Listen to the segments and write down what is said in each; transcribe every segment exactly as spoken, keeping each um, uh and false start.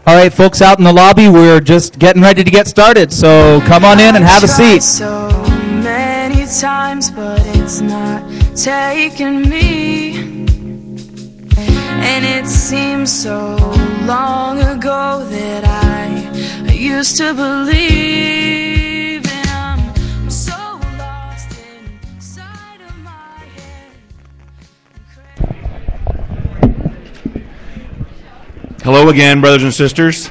All right, folks out in the lobby, we're just getting ready to get started, so come on in and have a seat. So many times, but it's not taking me. And it seems so long ago that I, I used to believe. And I'm so lost inside of my head. Hello again, brothers and sisters.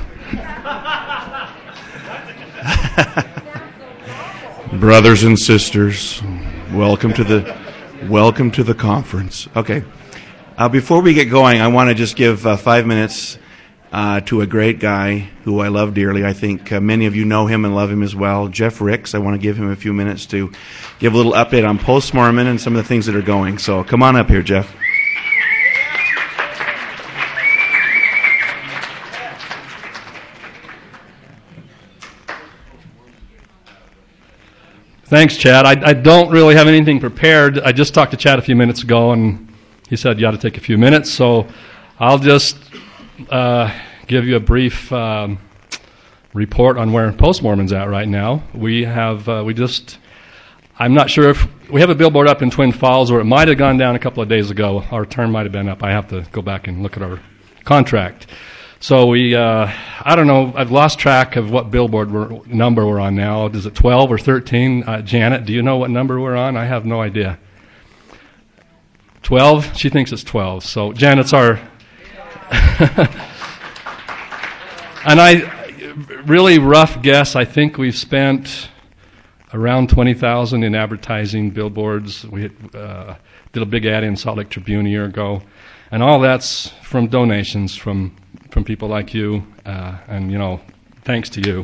Brothers and sisters, welcome to the welcome to the conference. Okay. Uh, before we get going, I want to just give uh, five minutes uh, to a great guy who I love dearly. I think uh, many of you know him and love him as well. Jeff Ricks. I want to give him a few minutes to give a little update on Post-Mormon and some of the things that are going. So come on up here, Jeff. Thanks, Chad. I, I don't really have anything prepared. I just talked to Chad a few minutes ago, and he said you ought to take a few minutes. So I'll just uh, give you a brief um, report on where Post-Mormon's at right now. We have, uh, we just, I'm not sure if, we have a billboard up in Twin Falls, or it might have gone down a couple of days ago. Our term might have been up. I have to go back and look at our contract. So we, uh, I don't know, I've lost track of what billboard we're, number we're on now. Is it twelve or thirteen? Uh, Janet, do you know what number we're on? I have no idea. twelve? She thinks it's twelve. So Janet's our... and I, really rough guess, I think we've spent around twenty thousand dollars in advertising billboards. We uh, did a big ad in Salt Lake Tribune a year ago. And all that's from donations from... from people like you, uh, and, you know, thanks to you.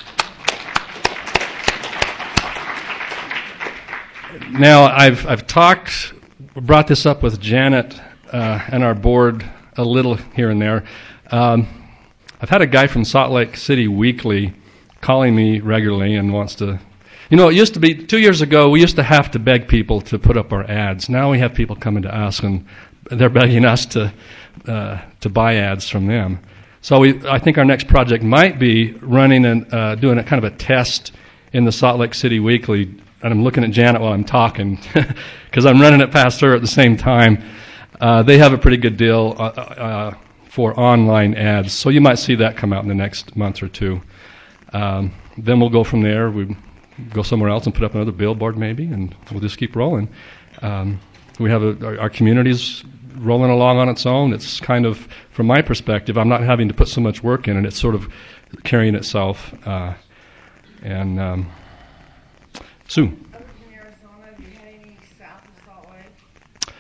Now, I've I've talked, brought this up with Janet uh, and our board a little here and there. Um, I've had a guy from Salt Lake City Weekly calling me regularly and wants to, you know, it used to be, two years ago, we used to have to beg people to put up our ads. Now we have people coming to us, and they're begging us to uh, to buy ads from them. So we, I think our next project might be running and uh, doing a kind of a test in the Salt Lake City Weekly. And I'm looking at Janet while I'm talking because I'm running it past her at the same time. Uh, they have a pretty good deal uh, uh, for online ads, so you might see that come out in the next month or two. Um, then we'll go from there. We go somewhere else and put up another billboard maybe, and we'll just keep rolling. Um, we have a, our, our community's rolling along on its own. It's kind of, from my perspective, I'm not having to put so much work in it. It's sort of carrying itself. Uh, and um, Sue. Other than Arizona, have you had any south of Salt Lake?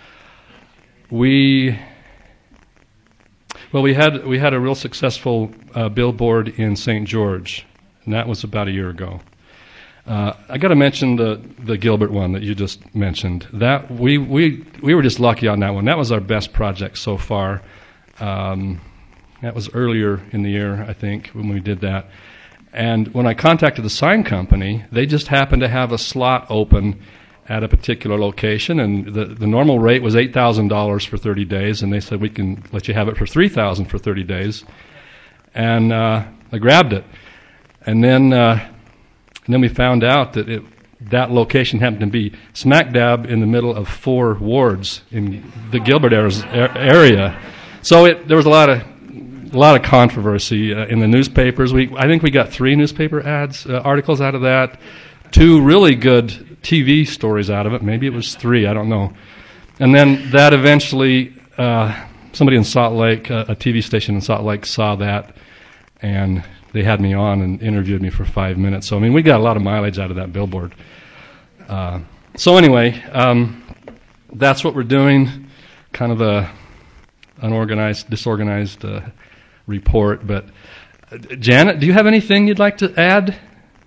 We, well, we had we had a real successful uh, billboard in Saint George, and that was about a year ago. Uh, I got to mention the, the Gilbert one that you just mentioned. That we, we we were just lucky on that one. That was our best project so far. Um, that was earlier in the year, I think, when we did that. And when I contacted the sign company, they just happened to have a slot open at a particular location, and the, the normal rate was eight thousand dollars for thirty days, and they said we can let you have it for three thousand dollars for thirty days. And uh, I grabbed it. And then... Uh, And then we found out that it, that location happened to be smack dab in the middle of four wards in the Gilbert area. So it, there was a lot of a lot of controversy uh, in the newspapers. We I think we got three newspaper ads uh, articles out of that, two really good T V stories out of it. Maybe it was three. I don't know. And then that eventually, uh, somebody in Salt Lake, uh, a T V station in Salt Lake, saw that and they had me on and interviewed me for five minutes. So, I mean, we got a lot of mileage out of that billboard. Uh, so anyway, um, that's what we're doing, kind of a unorganized, disorganized uh, report. But, uh, Janet, do you have anything you'd like to add?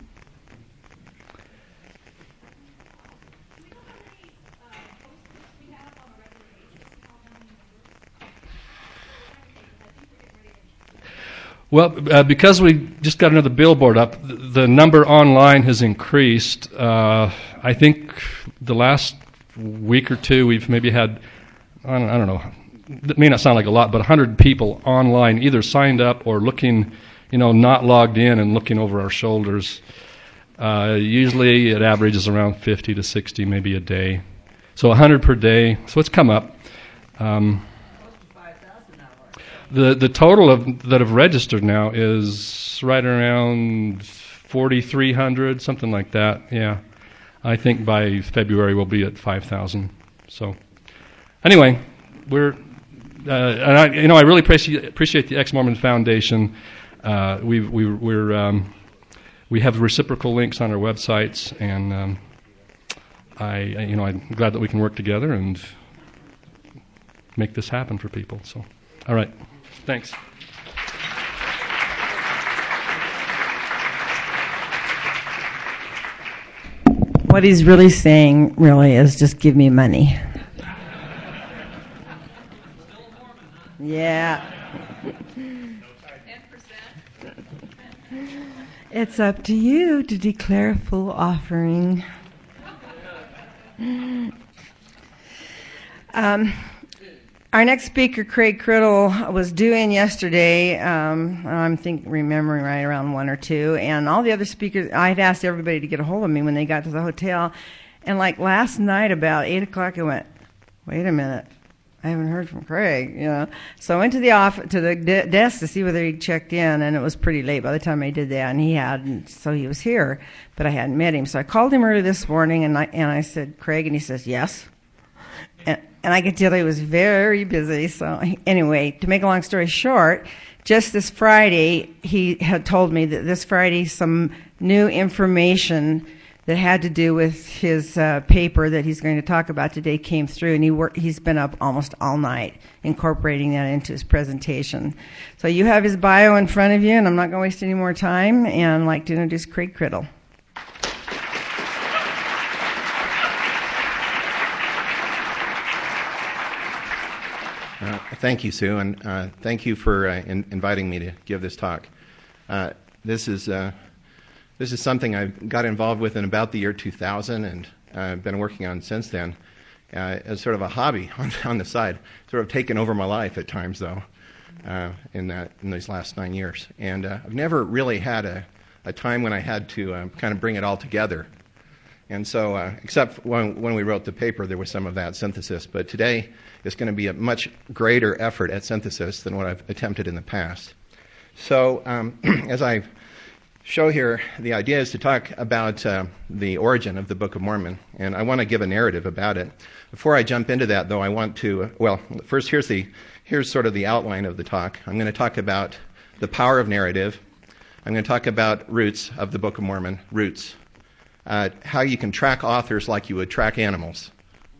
Well, uh, because we just got another billboard up, the, the number online has increased. Uh, I think the last week or two we've maybe had, I don't, I don't know, that may not sound like a lot, but one hundred people online either signed up or looking, you know, not logged in and looking over our shoulders. Uh, usually it averages around fifty to sixty maybe a day. So one hundred per day. So it's come up. Um, the the total of that have registered now is right around forty-three hundred, something like that. Yeah. I think by February we'll be at five thousand. So anyway, we're, uh, and I, you know, I really appreciate, appreciate the Ex-Mormon Foundation. Uh, we we we're um, we have reciprocal links on our websites, and um, I, you know, I'm glad that we can work together and make this happen for people. So, all right, thanks. What he's really saying, really, is just give me money. Yeah. It's up to you to declare a full offering. Um, our next speaker, Craig Criddle, was due in yesterday. Um, I'm think remembering right around one or two, and all the other speakers. I had asked everybody to get a hold of me when they got to the hotel, and like last night about eight o'clock, I went, "Wait a minute, I haven't heard from Craig." You know, so I went to the off to the de- desk to see whether he'd checked in, and it was pretty late by the time I did that, and he hadn't. So he was here, but I hadn't met him. So I called him early this morning, and I and I said, "Craig," and he says, "Yes." And, and I could tell he was very busy. So anyway, to make a long story short, just this Friday, he had told me that this Friday some new information that had to do with his uh, paper that he's going to talk about today came through, and he worked, he's been up almost all night incorporating that into his presentation. So you have his bio in front of you, and I'm not going to waste any more time, and I'd like to introduce Craig Criddle. Uh, thank you, Sue, and uh, thank you for uh, in- inviting me to give this talk. Uh, this is uh, this is something I got involved with in about the year two thousand, and I've uh, been working on since then uh, as sort of a hobby on, on the side, sort of taken over my life at times, though, uh, in that in these last nine years. And uh, I've never really had a, a time when I had to uh, kind of bring it all together. And so, uh, except when, when we wrote the paper, there was some of that synthesis. But today, it's going to be a much greater effort at synthesis than what I've attempted in the past. So, um, as I show here, the idea is to talk about uh, the origin of the Book of Mormon, and I want to give a narrative about it. Before I jump into that, though, I want to, uh, well, first here's the here's sort of the outline of the talk. I'm going to talk about the power of narrative. I'm going to talk about roots of the Book of Mormon, roots. Uh, how you can track authors like you would track animals.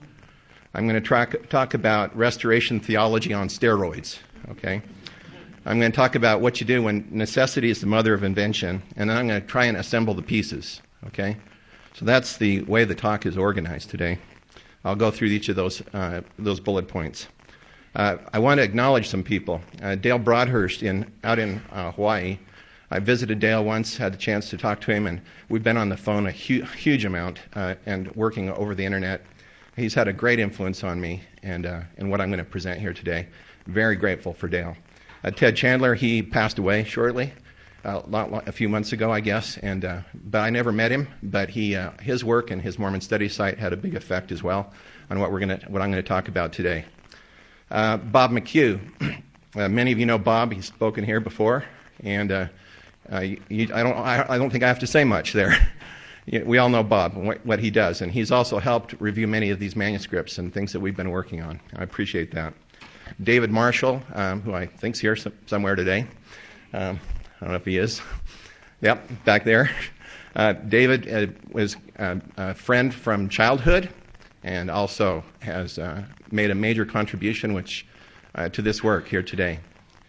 I'm going to track, talk about restoration theology on steroids, okay? I'm going to talk about what you do when necessity is the mother of invention, and then I'm going to try and assemble the pieces, okay? So that's the way the talk is organized today. I'll go through each of those uh, those bullet points. Uh, I want to acknowledge some people. Uh, Dale Broadhurst in out in uh, Hawaii. I visited Dale once, had a chance to talk to him, and we've been on the phone a hu- huge amount uh, and working over the internet. He's had a great influence on me and uh, and what I'm going to present here today. Very grateful for Dale. Uh, Ted Chandler, he passed away shortly, uh, a few months ago, I guess, and uh, but I never met him. But he, uh, his work and his Mormon Studies site had a big effect as well on what we're going to, what I'm going to talk about today. Uh, Bob McHugh, uh, many of you know Bob. He's spoken here before, and uh, uh, you, I don't, I, I don't think I have to say much there. We all know Bob and what, what he does, and he's also helped review many of these manuscripts and things that we've been working on. I appreciate that. David Marshall, um, who I think's here some, somewhere today. Um, I don't know if he is. Yep, back there. Uh, David uh, was uh, a friend from childhood, and also has uh, made a major contribution, which uh, to this work here today.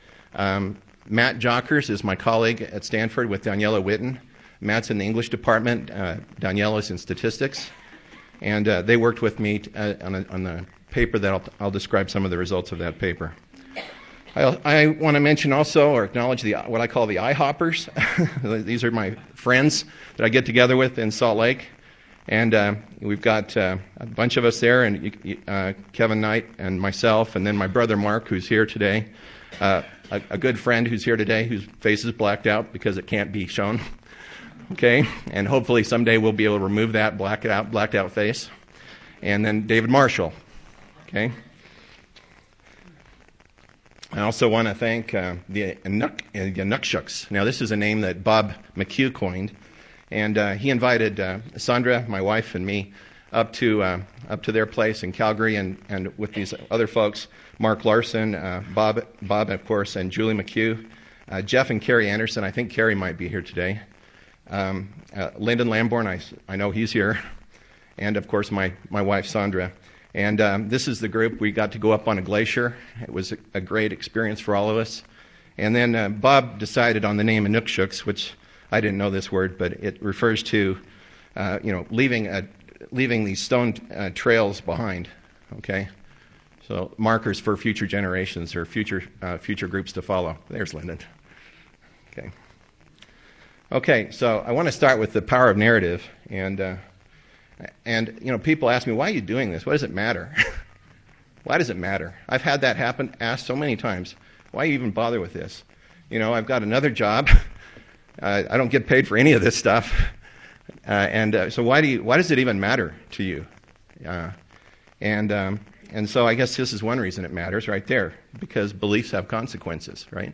Um, Matt Jockers is my colleague at Stanford with Daniela Witten. Matt's in the English department. Uh, Daniela's in statistics. And uh, they worked with me t- uh, on, a, on the paper that I'll, I'll describe some of the results of that paper. I, I want to mention also, or acknowledge, the what I call the IHoppers. These are my friends that I get together with in Salt Lake. And uh, we've got uh, a bunch of us there, and uh, Kevin Knight and myself, and then my brother Mark, who's here today, uh, a, a good friend who's here today, whose face is blacked out because it can't be shown. Okay, and hopefully someday we'll be able to remove that blacked out, blacked out face. And then David Marshall. Okay. I also want to thank uh, the Inukshuks. Now, this is a name that Bob McHugh coined. And uh, he invited uh, Sandra, my wife, and me up to uh, up to their place in Calgary, and, and with these other folks, Mark Larson, uh, Bob, Bob, of course, and Julie McHugh, uh, Jeff and Carrie Anderson. I think Carrie might be here today. Um, uh, Lyndon Lamborn, I, I know he's here. And, of course, my, my wife, Sandra. And um, this is the group. We got to go up on a glacier. It was a, a great experience for all of us. And then uh, Bob decided on the name Inukshuks, which I didn't know this word, but it refers to, uh, you know, leaving a, leaving these stone uh, trails behind, okay? So markers for future generations or future uh, future groups to follow. There's Lyndon. Okay. Okay, so I want to start with the power of narrative. And, uh, and you know, people ask me, why are you doing this? What does it matter? Why does it matter? I've had that happen, asked so many times. Why even bother with this? You know, I've got another job. Uh, I don't get paid for any of this stuff, uh, and uh, so why do you? Why does it even matter to you? Uh, and um, and so I guess this is one reason it matters, right there, because beliefs have consequences, right?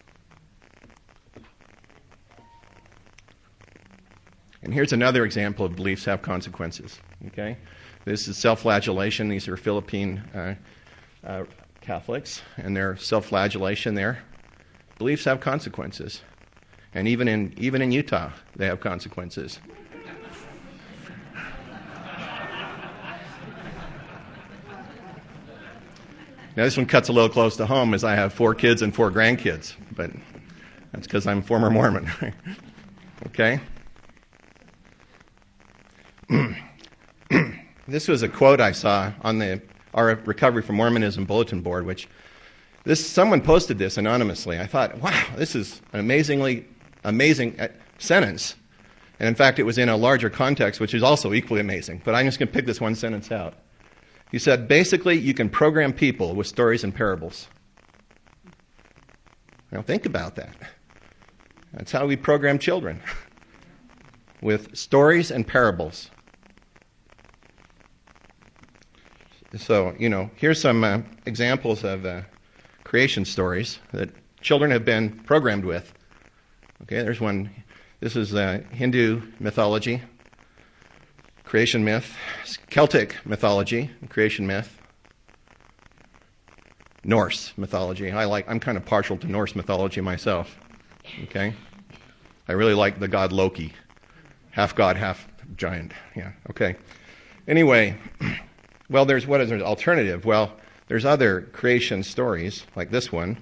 And here's another example of beliefs have consequences. Okay, this is self-flagellation. These are Philippine uh, uh, Catholics, and their self-flagellation there. Beliefs have consequences. And even in even in Utah, they have consequences. Now, this one cuts a little close to home, as I have four kids and four grandkids, but that's because I'm a former Mormon. Okay? This was a quote I saw on the our Recovery from Mormonism bulletin board, which this someone posted this anonymously. I thought, wow, this is an amazingly amazing sentence. And in fact, it was in a larger context, which is also equally amazing. But I'm just going to pick this one sentence out. He said, basically, you can program people with stories and parables. Now think about that. That's how we program children, with stories and parables. So, you know, here's some uh, examples of uh, creation stories that children have been programmed with. Okay, there's one. This is uh, Hindu mythology, creation myth, Celtic mythology, creation myth, Norse mythology. I like. I'm kind of partial to Norse mythology myself. Okay, I really like the god Loki, half god, half giant. Yeah. Okay. Anyway, well, there's what is there alternative? Well, there's other creation stories like this one.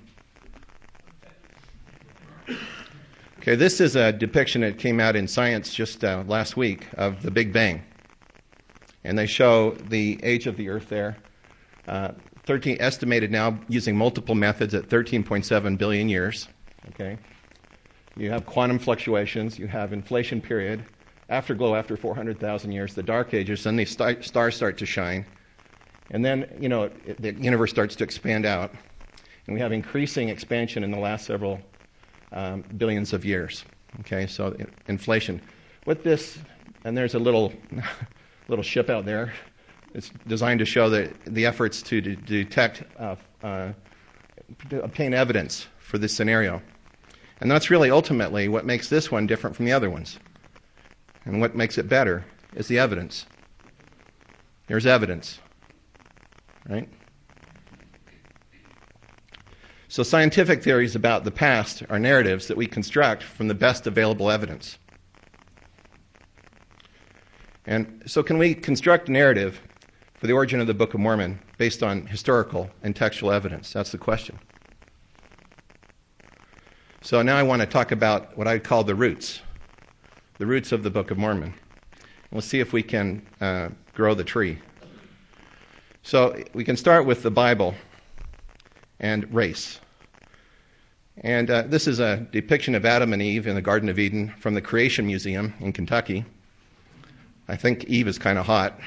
Okay, this is a depiction that came out in Science just uh, last week of the Big Bang. And they show the age of the Earth there. Uh, thirteen estimated now using multiple methods at thirteen point seven billion years. Okay, you have quantum fluctuations, you have inflation period, afterglow after four hundred thousand years, the dark ages, then the star- stars start to shine. And then, you know, it, the universe starts to expand out. And we have increasing expansion in the last several Um, billions of years. Okay, so inflation. With this, and there's a little little ship out there. It's designed to show that the efforts to, to detect, uh, uh, to obtain evidence for this scenario. And that's really ultimately what makes this one different from the other ones. And what makes it better is the evidence. There's evidence, right? So scientific theories about the past are narratives that we construct from the best available evidence. And so can we construct a narrative for the origin of the Book of Mormon based on historical and textual evidence? That's the question. So now I want to talk about what I call the roots, the roots of the Book of Mormon. We'll see if we can uh, grow the tree. So we can start with the Bible and race. And uh, this is a depiction of Adam and Eve in the Garden of Eden from the Creation Museum in Kentucky. I think Eve is kind of hot.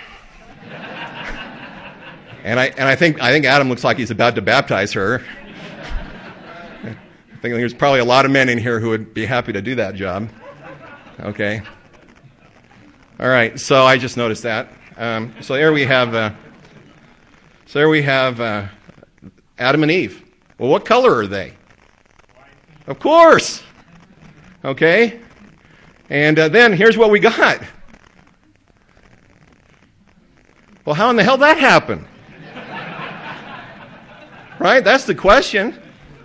and I and I think I think Adam looks like he's about to baptize her. I think there's probably a lot of men in here who would be happy to do that job. Okay. All right. So I just noticed that. Um, so there we have. Uh, so there we have uh, Adam and Eve. Well, what color are they? Of course. Okay. And uh, then here's what we got. Well, how in the hell did that happen? Right? That's the question.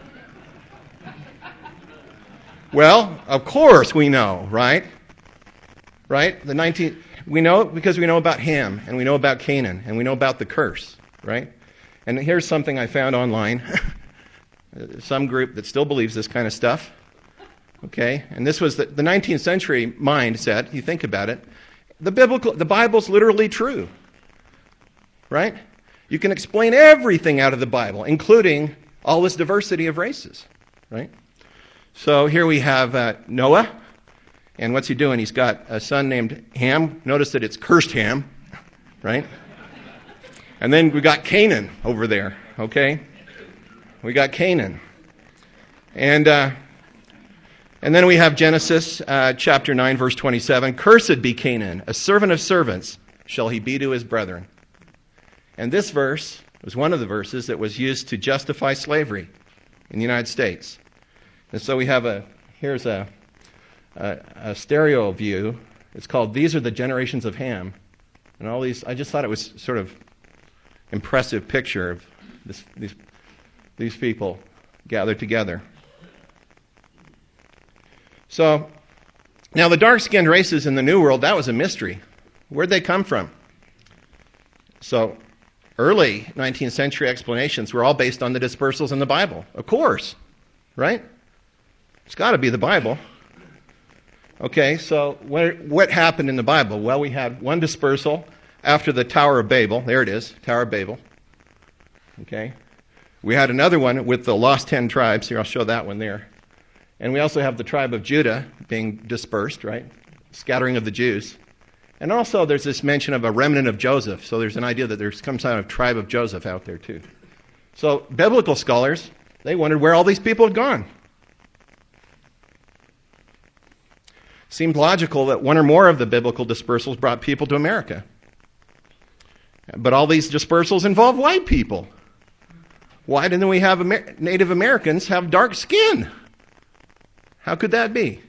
Well, of course we know, right? Right? The nineteenth, we know because we know about Ham, and we know about Canaan, and we know about the curse, right? And here's something I found online. Some group that still believes this kind of stuff. Okay? And this was the, the nineteenth century mindset. You think about it. The biblical, the Bible's literally true. Right? You can explain everything out of the Bible, including all this diversity of races. Right? So here we have uh, Noah, and what's he doing? He's got a son named Ham. Notice that it's cursed Ham, right? And then we got Canaan over there, okay? We got Canaan. And uh, and then we have Genesis uh, chapter nine, verse twenty-seven. Cursed be Canaan, a servant of servants shall he be to his brethren. And this verse was one of the verses that was used to justify slavery in the United States. And so we have a, here's a, a, a stereo view. It's called These Are the Generations of Ham. And all these, I just thought it was sort of impressive picture of this, these, these people gathered together. So, now the dark-skinned races in the New World, that was a mystery. Where'd they come from? So, early nineteenth century explanations were all based on the dispersals in the Bible. Of course, right? It's got to be the Bible. Okay, so what, what happened in the Bible? Well, we had one dispersal after the Tower of Babel. There it is, Tower of Babel. Okay. We had another one with the lost ten tribes. Here, I'll show that one there. And we also have the tribe of Judah being dispersed, right? Scattering of the Jews. And also there's this mention of a remnant of Joseph. So there's an idea that there's some kind of tribe of Joseph out there too. So biblical scholars, they wondered where all these people had gone. Seemed logical that one or more of the biblical dispersals brought people to America. But all these dispersals involve white people. Why didn't we have Amer- Native Americans have dark skin? How could that be?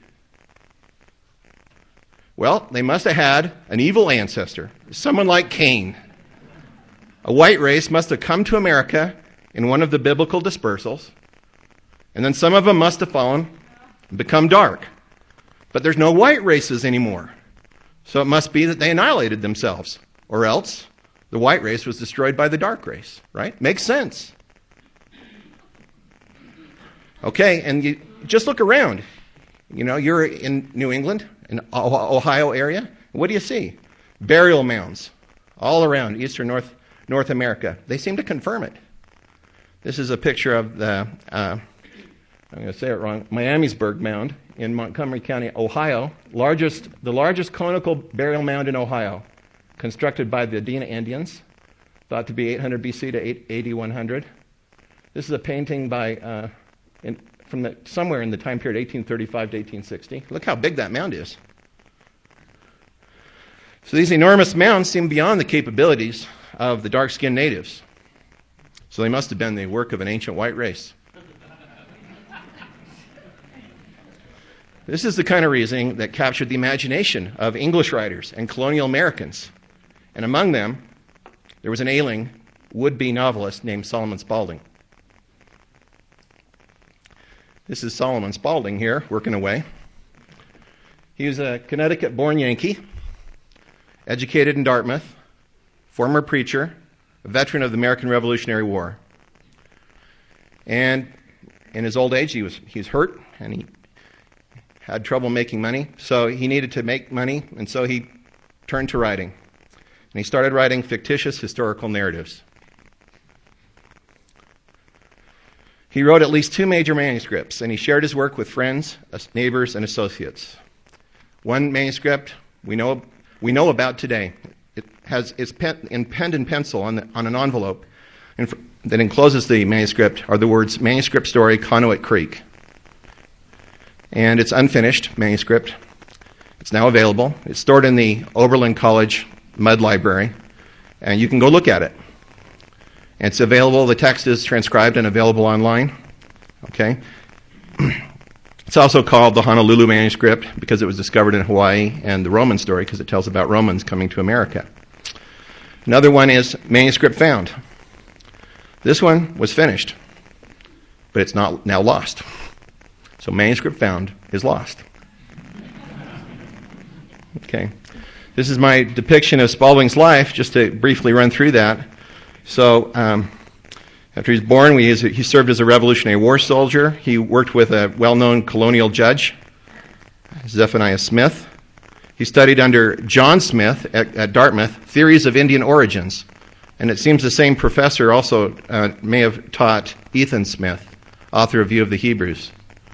Well, they must have had an evil ancestor, someone like Cain. A white race must have come to America in one of the biblical dispersals, and then some of them must have fallen and become dark. But there's no white races anymore. So it must be that they annihilated themselves, or else the white race was destroyed by the dark race, right? Makes sense. Okay, and you just look around. You know, you're in New England, in Ohio area. What do you see? Burial mounds all around eastern North North America. They seem to confirm it. This is a picture of the, uh, I'm going to say it wrong, Miamisburg Mound in Montgomery County, Ohio. Largest, the largest conical burial mound in Ohio, constructed by the Adena Indians, thought to be eight hundred B C to eighty-one hundred. This is a painting by, uh, in, from the, somewhere in the time period eighteen thirty-five to eighteen sixty. Look how big that mound is. So these enormous mounds seem beyond the capabilities of the dark-skinned natives. So they must have been the work of an ancient white race. This is the kind of reasoning that captured the imagination of English writers and colonial Americans. And among them, there was an ailing would-be novelist named Solomon Spaulding. This is Solomon Spaulding here, working away. He was a Connecticut-born Yankee, educated in Dartmouth, former preacher, a veteran of the American Revolutionary War. And in his old age, he was he was hurt, and he had trouble making money, so he needed to make money, and so he turned to writing. And he started writing fictitious historical narratives. He wrote at least two major manuscripts, and he shared his work with friends, neighbors, and associates. One manuscript we know we know about today. It has it's pen, in penned in pencil on, the, on an envelope in, that encloses the manuscript are the words "Manuscript Story, Conduit Creek." And it's unfinished manuscript. It's now available. It's stored in the Oberlin College Mudd Library, and you can go look at it. It's available. The text is transcribed and available online. Okay. It's also called the Honolulu Manuscript because it was discovered in Hawaii, and the Roman Story because it tells about Romans coming to America. Another one is Manuscript Found. This one was finished, but it's not now lost. So Manuscript Found is lost. Okay. This is my depiction of Spalding's life, just to briefly run through that. So, um, after he was born, we, he served as a Revolutionary War soldier. He worked with a well-known colonial judge, Zephaniah Smith. He studied under John Smith at, at Dartmouth, Theories of Indian Origins. And it seems the same professor also uh, may have taught Ethan Smith, author of View of the Hebrews.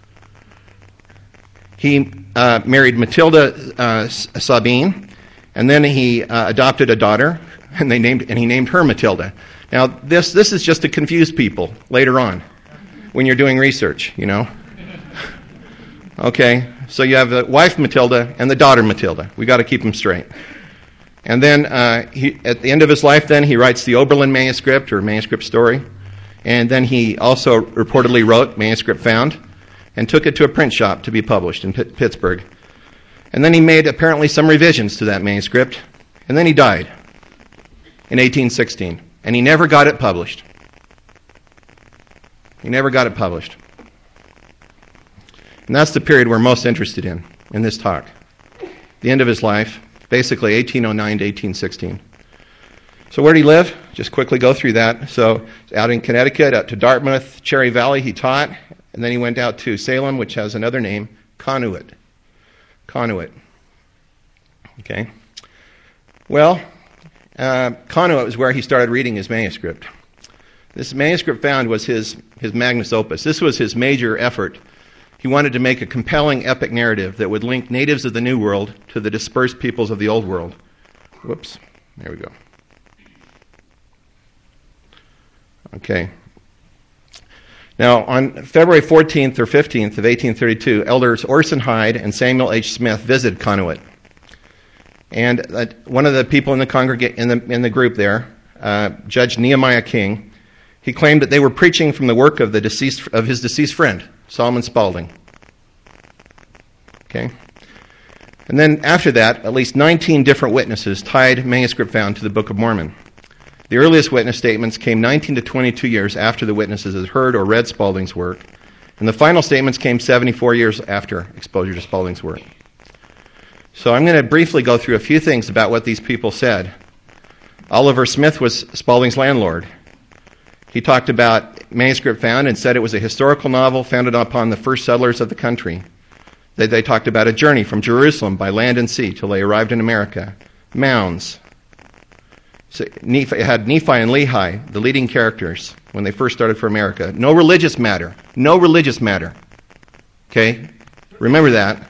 He uh, married Matilda uh, Sabine, and then he uh, adopted a daughter, and they named and he named her Matilda. Now, this this is just to confuse people later on when you're doing research, you know. Okay, so you have the wife Matilda and the daughter Matilda. We got to keep them straight. And then uh, he, at the end of his life, then he writes the Oberlin Manuscript or Manuscript Story, and then he also reportedly wrote Manuscript Found, and took it to a print shop to be published in P- Pittsburgh. And then he made apparently some revisions to that manuscript, and then he died in eighteen sixteen, and he never got it published. He never got it published. And that's the period we're most interested in, in this talk. The end of his life, basically eighteen oh nine to eighteen sixteen. So where did he live? Just quickly go through that. So out in Connecticut, out to Dartmouth, Cherry Valley, he taught. And then he went out to Salem, which has another name, Conduit. Conduit. Okay. Well, uh, Conduit was where he started reading his manuscript. This Manuscript Found was his, his magnus opus. This was his major effort. He wanted to make a compelling epic narrative that would link natives of the New World to the dispersed peoples of the Old World. Whoops. There we go. Okay. Now, on February fourteenth or fifteenth of eighteen thirty-two, elders Orson Hyde and Samuel H. Smith visited Conduit. And uh, one of the people in the congrega- in the in the group there, uh, Judge Nehemiah King, he claimed that they were preaching from the work of the deceased of his deceased friend, Solomon Spalding. Okay. And then after that, at least nineteen different witnesses tied Manuscript Found to the Book of Mormon. The earliest witness statements came nineteen to twenty-two years after the witnesses had heard or read Spalding's work, and the final statements came seventy-four years after exposure to Spalding's work. So I'm going to briefly go through a few things about what these people said. Oliver Smith was Spalding's landlord. He talked about Manuscript Found and said it was a historical novel founded upon the first settlers of the country. They, they talked about a journey from Jerusalem by land and sea till they arrived in America. Mounds. So Nephi, it had Nephi and Lehi, the leading characters, when they first started for America. No religious matter. No religious matter. Okay? Remember that.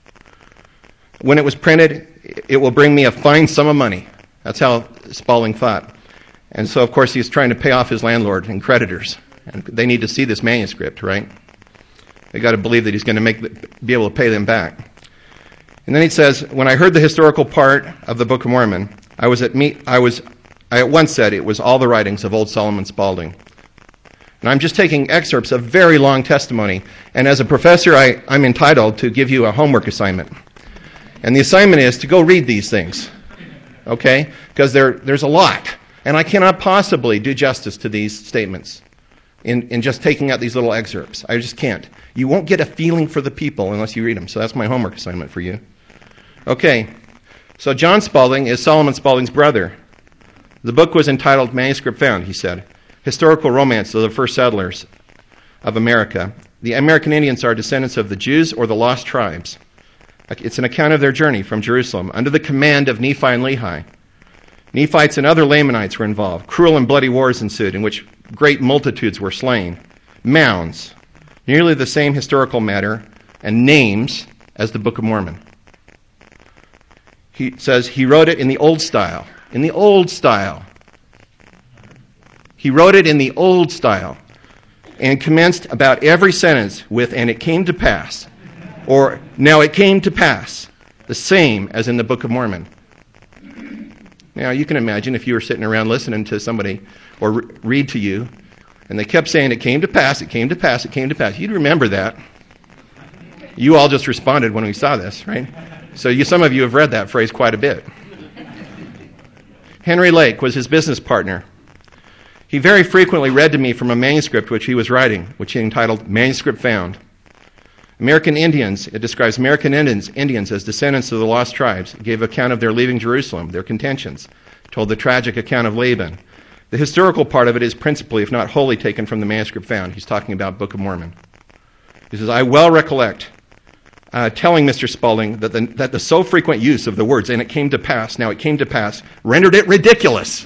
When it was printed, it will bring me a fine sum of money. That's how Spalding thought. And so, of course, he's trying to pay off his landlord and creditors. And they need to see this manuscript, right? They got to believe that he's going to make be able to pay them back. And then he says, when I heard the historical part of the Book of Mormon, I was at me. I was. I at once said it was all the writings of old Solomon Spalding. And I'm just taking excerpts of very long testimony. And as a professor, I, I'm entitled to give you a homework assignment. And the assignment is to go read these things, okay? Because there, there's a lot. And I cannot possibly do justice to these statements in, in just taking out these little excerpts. I just can't. You won't get a feeling for the people unless you read them. So that's my homework assignment for you. Okay. So John Spalding is Solomon Spalding's brother. The book was entitled Manuscript Found, he said. Historical romance of the first settlers of America. The American Indians are descendants of the Jews or the lost tribes. It's an account of their journey from Jerusalem under the command of Nephi and Lehi. Nephites and other Lamanites were involved. Cruel and bloody wars ensued in which great multitudes were slain. Mounds. Nearly the same historical matter and names as the Book of Mormon. He says he wrote it in the old style. In the old style. He wrote it in the old style and commenced about every sentence with, and it came to pass, or now it came to pass, the same as in the Book of Mormon. Now, you can imagine if you were sitting around listening to somebody or re- read to you, and they kept saying, it came to pass, it came to pass, it came to pass. You'd remember that. You all just responded when we saw this, right? So you, some of you have read that phrase quite a bit. Henry Lake was his business partner. He very frequently read to me from a manuscript which he was writing, which he entitled Manuscript Found. American Indians, it describes American Indians, Indians as descendants of the lost tribes. It gave account of their leaving Jerusalem, their contentions, told the tragic account of Laban. The historical part of it is principally, if not wholly, taken from the Manuscript Found. He's talking about Book of Mormon. He says, I well recollect uh, telling Mister Spalding that the, that the so frequent use of the words, and it came to pass, now it came to pass, rendered it ridiculous.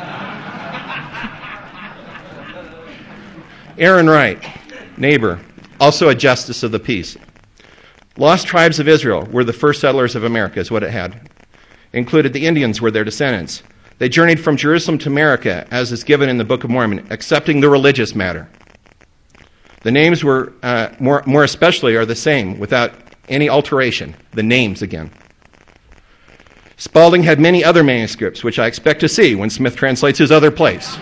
Aaron Wright, neighbor, also a justice of the peace. Lost tribes of Israel were the first settlers of America, is what it had. Included the Indians were their descendants. They journeyed from Jerusalem to America, as is given in the Book of Mormon, accepting the religious matter. The names were, uh, more, more especially, are the same, without any alteration. The names again. Spalding had many other manuscripts, which I expect to see when Smith translates his other place.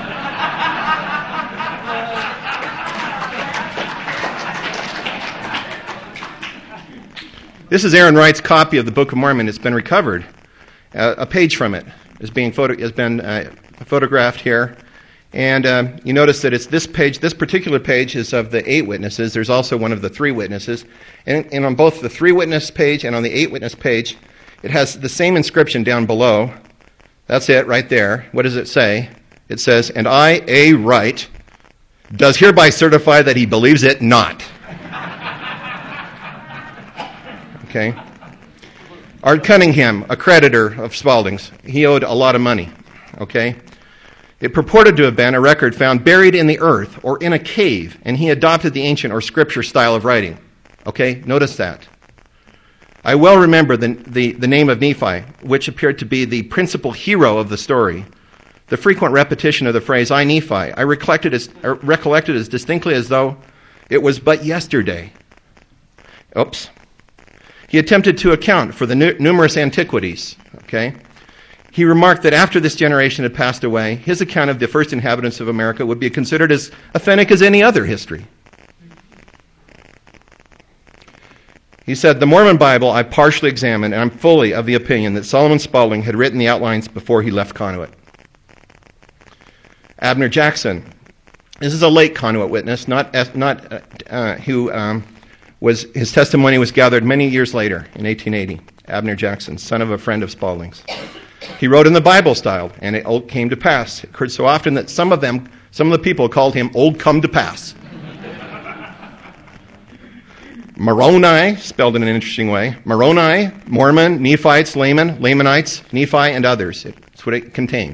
This is Aaron Wright's copy of the Book of Mormon. It's been recovered. Uh, a page from it is being photo- has been uh, photographed here. And uh, you notice that it's this page, this particular page is of the eight witnesses. There's also one of the three witnesses. And, and on both the three witness page and on the eight witness page, it has the same inscription down below. That's it right there. What does it say? It says, and I, A. Wright, does hereby certify that he believes it not. Okay. Art Cunningham, a creditor of Spalding's, he owed a lot of money. Okay. It purported to have been a record found buried in the earth or in a cave, and he adopted the ancient or scripture style of writing. Okay, notice that. I well remember the, the, the name of Nephi, which appeared to be the principal hero of the story. The frequent repetition of the phrase, I, Nephi, I recollected as, uh, recollected as distinctly as though it was but yesterday. Oops. He attempted to account for the nu- numerous antiquities. Okay. He remarked that after this generation had passed away, his account of the first inhabitants of America would be considered as authentic as any other history. He said, the Mormon Bible I partially examined, and I'm fully of the opinion that Solomon Spalding had written the outlines before he left Conduit. Abner Jackson. This is a late Conduit witness, not, not uh, uh, who um, was his testimony was gathered many years later, in eighteen eighty. Abner Jackson, son of a friend of Spalding's. He wrote in the Bible style, and it came to pass. It occurred so often that some of them, some of the people called him Old Come to Pass. Moroni, spelled in an interesting way. Moroni, Mormon, Nephites, Layman, Lamanites, Nephi, and others. That's what it contained.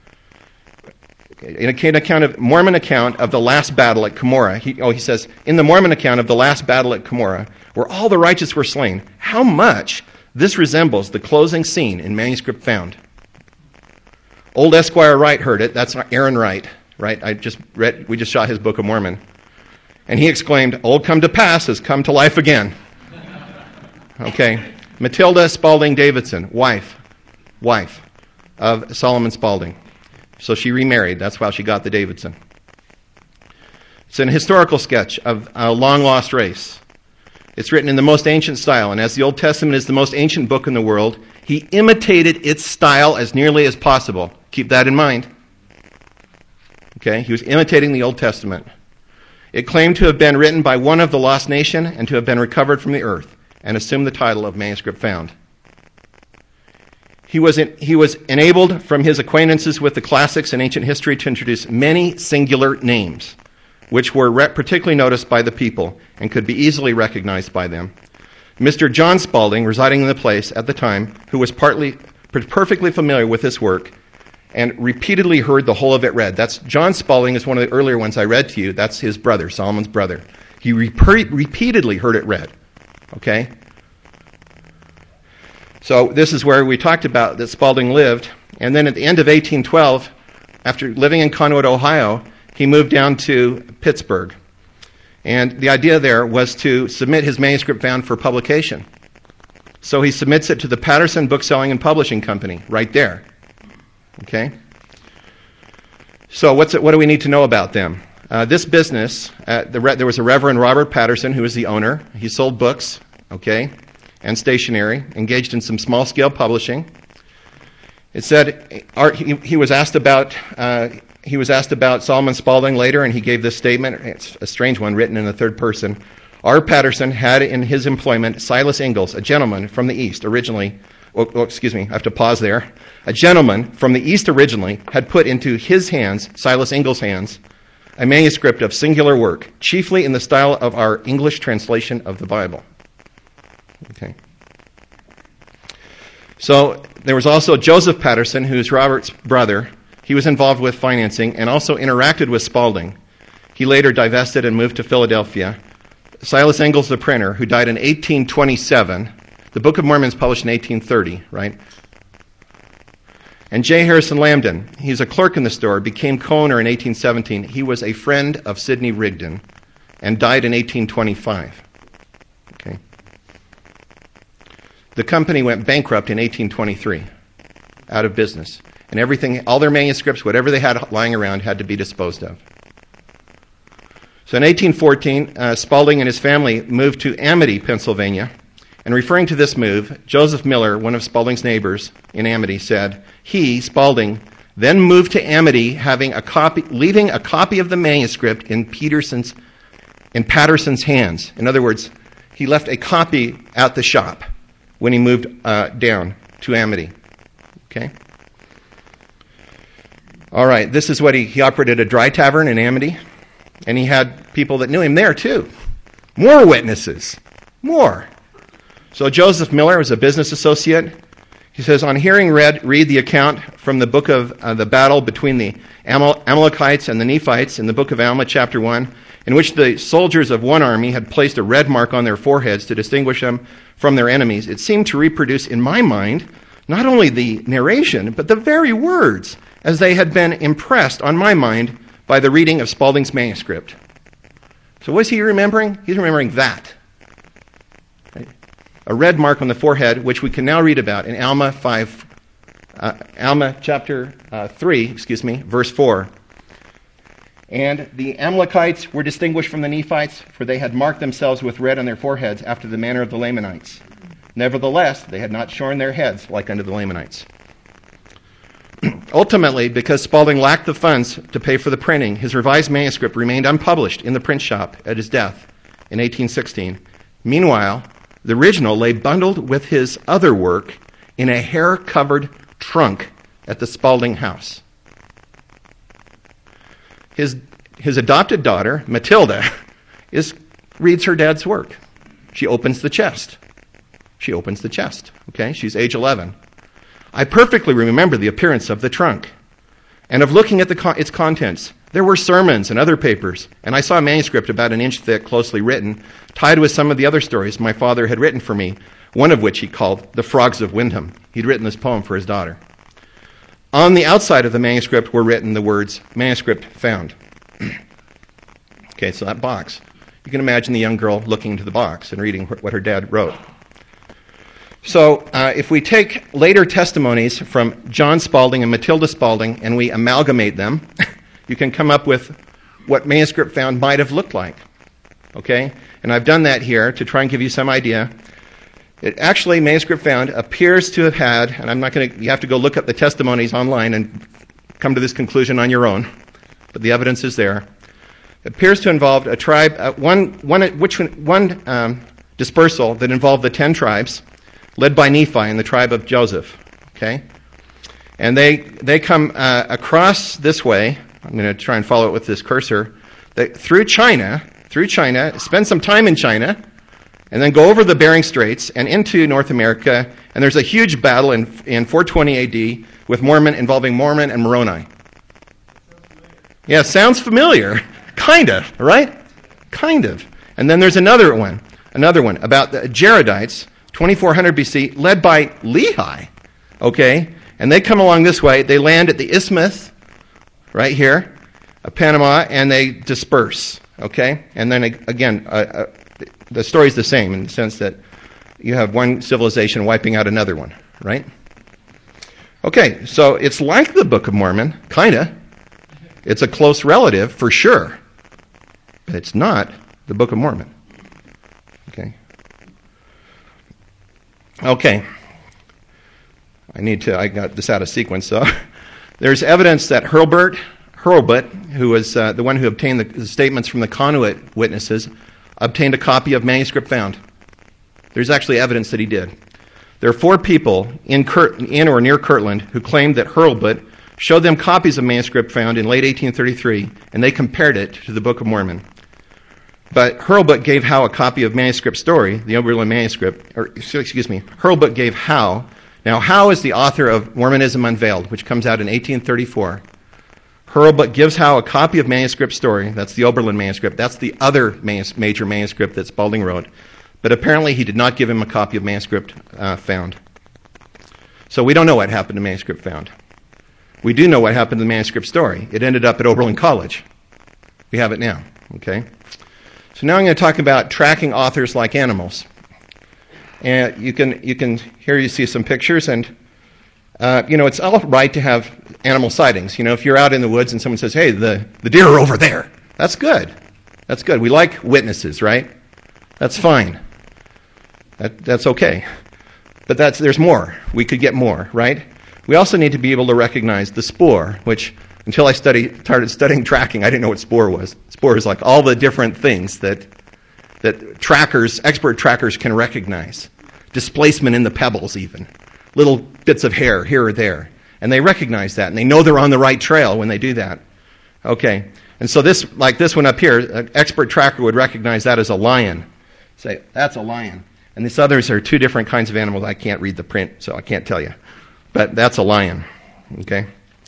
In an account of Mormon account of the last battle at Cumorah, he, oh, he says, in the Mormon account of the last battle at Cumorah, where all the righteous were slain, how much this resembles the closing scene in Manuscript Found. Old Esquire Wright heard it. That's Aaron Wright, right? I just read. We just shot his Book of Mormon, and he exclaimed, "Old Come to Pass has come to life again." Okay, Matilda Spalding Davidson, wife, wife of Solomon Spalding. So she remarried. That's how she got the Davidson. It's an historical sketch of a long-lost race. It's written in the most ancient style, and as the Old Testament is the most ancient book in the world, he imitated its style as nearly as possible. Keep that in mind. Okay, he was imitating the Old Testament. It claimed to have been written by one of the lost nation and to have been recovered from the earth, and assumed the title of Manuscript Found. He was, in, he was enabled from his acquaintances with the classics and ancient history to introduce many singular names, which were re- particularly noticed by the people and could be easily recognized by them. Mister John Spalding, residing in the place at the time, who was partly perfectly familiar with this work and repeatedly heard the whole of it read. That's John Spalding is one of the earlier ones I read to you. That's his brother, Solomon's brother. He re- repeatedly heard it read. Okay? So this is where we talked about that Spalding lived. And then at the end of eighteen twelve, after living in Conwood, Ohio, he moved down to Pittsburgh. And the idea there was to submit his manuscript found for publication. So he submits it to the Patterson Bookselling and Publishing Company, right there. Okay? So what's it, what do we need to know about them? Uh, this business, uh, the re- there was a Reverend Robert Patterson who was the owner. He sold books, okay, and stationery, engaged in some small-scale publishing. It said our, he, he was asked about uh, he was asked about Solomon Spalding later, and he gave this statement. It's a strange one, written in the third person. R. Patterson had in his employment Silas Ingalls, a gentleman from the East originally. Oh, oh, excuse me, I have to pause there. A gentleman from the East originally had put into his hands, Silas Ingalls' hands, a manuscript of singular work, chiefly in the style of our English translation of the Bible. Okay. So there was also Joseph Patterson, who's Robert's brother. He was involved with financing and also interacted with Spalding. He later divested and moved to Philadelphia. Silas Ingalls, the printer, who died in eighteen twenty-seven. The Book of Mormon is published in eighteen thirty, right? And J. Harrison Lambden, he's a clerk in the store, became co-owner in eighteen seventeen. He was a friend of Sidney Rigdon and died in eighteen twenty-five. Okay. The company went bankrupt in eighteen twenty-three, out of business. And everything, all their manuscripts, whatever they had lying around, had to be disposed of. So in eighteen fourteen, uh, Spalding and his family moved to Amity, Pennsylvania. And referring to this move, Joseph Miller, one of Spalding's neighbors in Amity, said, he, Spalding, then moved to Amity, having a copy, leaving a copy of the manuscript in Peterson's, in Patterson's hands. In other words, he left a copy at the shop when he moved uh, down to Amity. Okay? All right, this is what he, he operated a dry tavern in Amity, and he had people that knew him there too. More witnesses. More. So Joseph Miller was a business associate. He says, on hearing read, read the account from the book of uh, the battle between the Amal- Amalekites and the Nephites in the book of Alma, chapter one, in which the soldiers of one army had placed a red mark on their foreheads to distinguish them from their enemies. It seemed to reproduce in my mind not only the narration, but the very words as they had been impressed on my mind by the reading of Spalding's manuscript. So what is he remembering? He's remembering that. A red mark on the forehead, which we can now read about in Alma five, uh, Alma chapter uh, three, excuse me, verse four. And the Amalekites were distinguished from the Nephites, for they had marked themselves with red on their foreheads after the manner of the Lamanites. Nevertheless, they had not shorn their heads like unto the Lamanites. Ultimately, because Spalding lacked the funds to pay for the printing, his revised manuscript remained unpublished in the print shop at his death in eighteen sixteen. Meanwhile, the original lay bundled with his other work in a hair-covered trunk at the Spalding house. His, his adopted daughter, Matilda, is, reads her dad's work. She opens the chest. She opens the chest. Okay, she's age eleven. I perfectly remember the appearance of the trunk and of looking at the con- its contents. There were sermons and other papers, and I saw a manuscript about an inch thick, closely written, tied with some of the other stories my father had written for me, one of which he called The Frogs of Windham. He'd written this poem for his daughter. On the outside of the manuscript were written the words, manuscript found. Okay, so that box. You can imagine the young girl looking into the box and reading what her dad wrote. So uh, if we take later testimonies from John Spalding and Matilda Spalding and we amalgamate them, you can come up with what manuscript found might have looked like. Okay? And I've done that here to try and give you some idea. It actually, manuscript found appears to have had, and I'm not going to, you have to go look up the testimonies online and come to this conclusion on your own, but the evidence is there. It appears to involve a tribe, uh, one, one, which one, one um, dispersal that involved the ten tribes, led by Nephi and the tribe of Joseph. Okay? And they they come uh, across this way. I'm going to try and follow it with this cursor. They, through China, through China, spend some time in China, and then go over the Bering Straits and into North America. And there's a huge battle in in four twenty A D with Mormon involving Mormon and Moroni. Yeah, sounds familiar. Kind of, right? Kind of. And then there's another one, another one about the Jaredites, twenty-four hundred B C, led by Lehi, okay? And they come along this way. They land at the Isthmus, right here, of Panama, and they disperse, okay? And then, again, uh, uh, the story's the same in the sense that you have one civilization wiping out another one, right? Okay, so it's like the Book of Mormon, kind of. It's a close relative, for sure. But it's not the Book of Mormon. Okay. Okay. I need to, I got this out of sequence, so. There's evidence that Hurlbut, Hurlbut, who was uh, the one who obtained the, the statements from the conduit witnesses, obtained a copy of manuscript found. There's actually evidence that he did. There are four people in, Kurt, in or near Kirtland who claimed that Hurlbut showed them copies of manuscript found in late eighteen thirty-three, and they compared it to the Book of Mormon. But Hurlbut gave Howe a copy of manuscript story, the Oberlin manuscript, or excuse me, Hurlbut gave Howe. Now, Howe is the author of Mormonism Unveiled, which comes out in eighteen thirty-four. Hurlbut gives Howe a copy of manuscript story. That's the Oberlin manuscript. That's the other manus- major manuscript that Spalding wrote. But apparently he did not give him a copy of manuscript uh, found. So we don't know what happened to manuscript found. We do know what happened to the manuscript story. It ended up at Oberlin College. We have it now, okay? So now I'm going to talk about tracking authors like animals. And you can, you can here you see some pictures, and uh, you know, it's all right to have animal sightings. You know, if you're out in the woods and someone says, hey, the, the deer are over there, that's good. That's good. We like witnesses, right? That's fine. That, that's okay. But that's, there's more. We could get more, right? We also need to be able to recognize the spoor, which until I study, started studying tracking, I didn't know what spoor was. Spoor is like all the different things that that trackers, expert trackers can recognize. Displacement in the pebbles even. Little bits of hair here or there. And they recognize that, and they know they're on the right trail when they do that. Okay. And so this, like this one up here, an expert tracker would recognize that as a lion. Say, that's a lion. And these others are two different kinds of animals. I can't read the print, so I can't tell you. But that's a lion. Okay?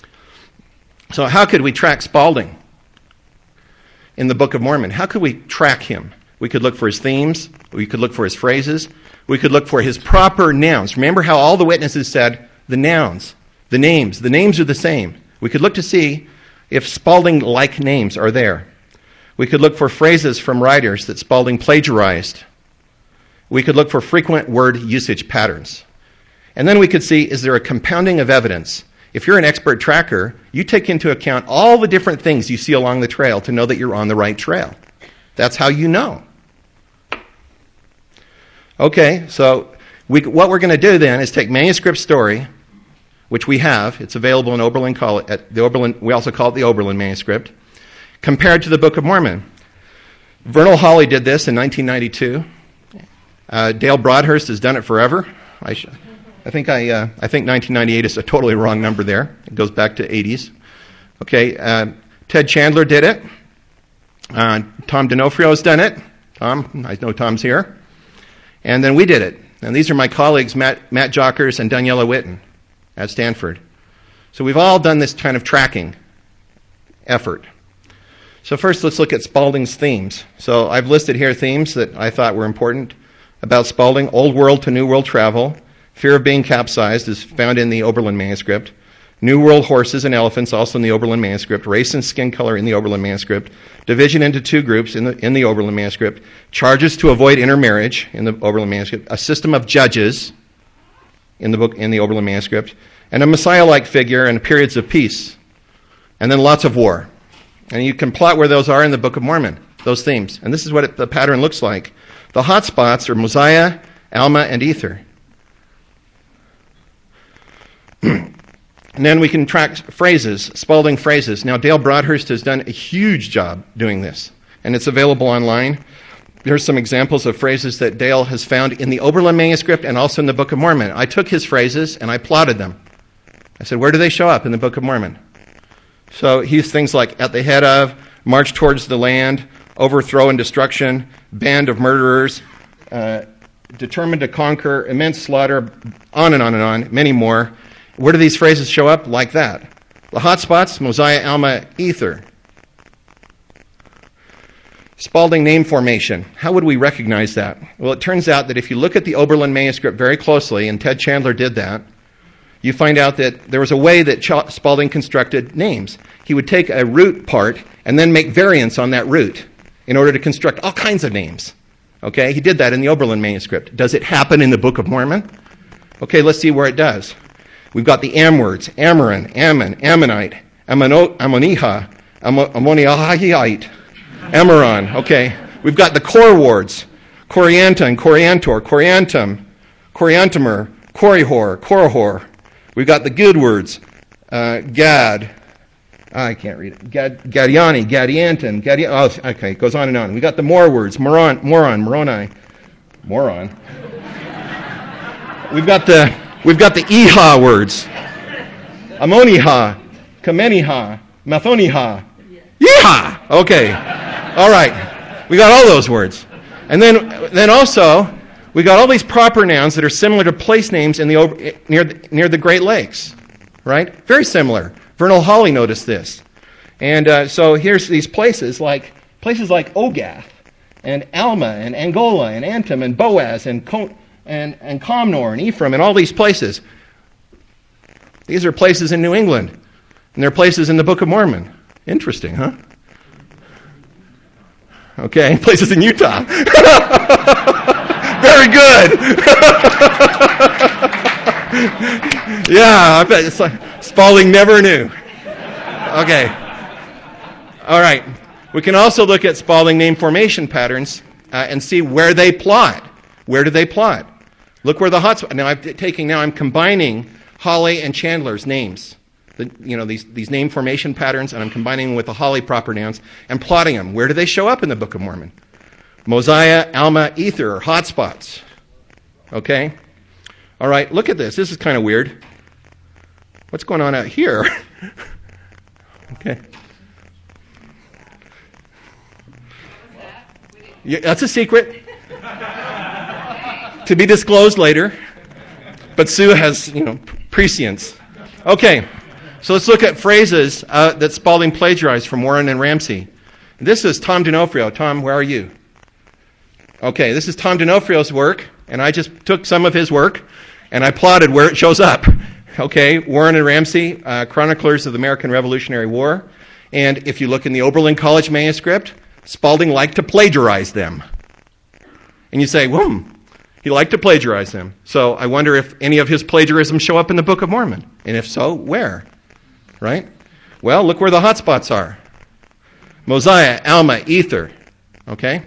So how could we track Spalding in the Book of Mormon? How could we track him? We could look for his themes. We could look for his phrases. We could look for his proper nouns. Remember how all the witnesses said the nouns, the names. The names are the same. We could look to see if Spalding-like names are there. We could look for phrases from writers that Spalding plagiarized. We could look for frequent word usage patterns. And then we could see, is there a compounding of evidence? If you're an expert tracker, you take into account all the different things you see along the trail to know that you're on the right trail. That's how you know. Okay, so we, what we're going to do then is take manuscript story, which we have. It's available in Oberlin College, at the Oberlin. We also call it the Oberlin manuscript, compared to the Book of Mormon. Vernal Hawley did this in nineteen ninety-two. Uh, Dale Broadhurst has done it forever. I, sh- I think I, uh, I think nineteen ninety-eight is a totally wrong number there. It goes back to eighties. Okay, uh, Ted Chandler did it. Uh, Tom D'Onofrio has done it. Tom, I know Tom's here. And then we did it. And these are my colleagues, Matt, Matt Jockers and Daniela Witten at Stanford. So we've all done this kind of tracking effort. So first, let's look at Spalding's themes. So I've listed here themes that I thought were important about Spalding. Old World to New World travel. Fear of being capsized is found in the Oberlin manuscript. New World horses and elephants, also in the Oberlin manuscript. Race and skin color in the Oberlin manuscript. Division into two groups in the in the Oberlin manuscript. Charges to avoid intermarriage in the Oberlin manuscript. A system of judges in the book in the Oberlin manuscript. And a Messiah-like figure and periods of peace. And then lots of war. And you can plot where those are in the Book of Mormon, those themes. And this is what it, the pattern looks like. The hot spots are Mosiah, Alma, and Ether. And then we can track phrases, Spalding phrases. Now, Dale Broadhurst has done a huge job doing this, and it's available online. Here's some examples of phrases that Dale has found in the Oberlin manuscript and also in the Book of Mormon. I took his phrases and I plotted them. I said, where do they show up in the Book of Mormon? So he's things like, at the head of, march towards the land, overthrow and destruction, band of murderers, uh, determined to conquer, immense slaughter, on and on and on, many more. Where do these phrases show up? Like that. The hot spots, Mosiah, Alma, Ether. Spalding name formation. How would we recognize that? Well, it turns out that if you look at the Oberlin manuscript very closely, and Ted Chandler did that, you find out that there was a way that Ch- Spalding constructed names. He would take a root part and then make variants on that root in order to construct all kinds of names. Okay, he did that in the Oberlin manuscript. Does it happen in the Book of Mormon? Okay, let's see where it does. We've got the Am words: Amoran, Ammon, Ammonite, Ammono- Ammoniha, Ammo- Ammoniahite, Amaron. Okay, we've got the core words: Corianton, Coriantor, Coriantum, Coriantumer, Corihor, Korihor. We've got the good words: uh, Gad. I can't read it. Gad, Gadiani, Gadianton, Gadi. Oh, okay, it goes on and on. We got the more words: Moron, Moron, Moroni, Moron. We've got the we've got the Iha words: Ammoniha, Kameniha, Mathoniha, Yeehaw. Okay, all right. We got all those words, and then then also we got all these proper nouns that are similar to place names in the near the, near the Great Lakes, right? Very similar. Vernal Hawley noticed this. And uh, so here's these places like places like Ogath and Alma and Angola and Antum and Boaz and Co- and, and Comnor and Ephraim and all these places. These are places in New England. And they're places in the Book of Mormon. Interesting, huh? Okay, places in Utah. Very good. Yeah, I bet it's like Spalding never knew. Okay. All right. We can also look at Spalding name formation patterns uh, and see where they plot. Where do they plot? Look where the hotspot. Now I'm taking. Now I'm combining Hawley and Chandler's names. The, you know these these name formation patterns, and I'm combining them with the Hawley proper nouns and plotting them. Where do they show up in the Book of Mormon? Mosiah, Alma, Ether, hotspots. Okay. All right. Look at this. This is kind of weird. What's going on out here? Okay. Yeah, that's a secret to be disclosed later. But Sue has, you know, prescience. Okay. So let's look at phrases uh, that Spalding plagiarized from Warren and Ramsey. This is Tom D'Onofrio. Tom, where are you? Okay, this is Tom D'Onofrio's work, and I just took some of his work, and I plotted where it shows up. Okay, Warren and Ramsey, uh, chroniclers of the American Revolutionary War. And if you look in the Oberlin College manuscript, Spalding liked to plagiarize them. And you say, hmm, he liked to plagiarize them. So I wonder if any of his plagiarisms show up in the Book of Mormon. And if so, where? Right? Well, look where the hotspots are. Mosiah, Alma, Ether. Okay?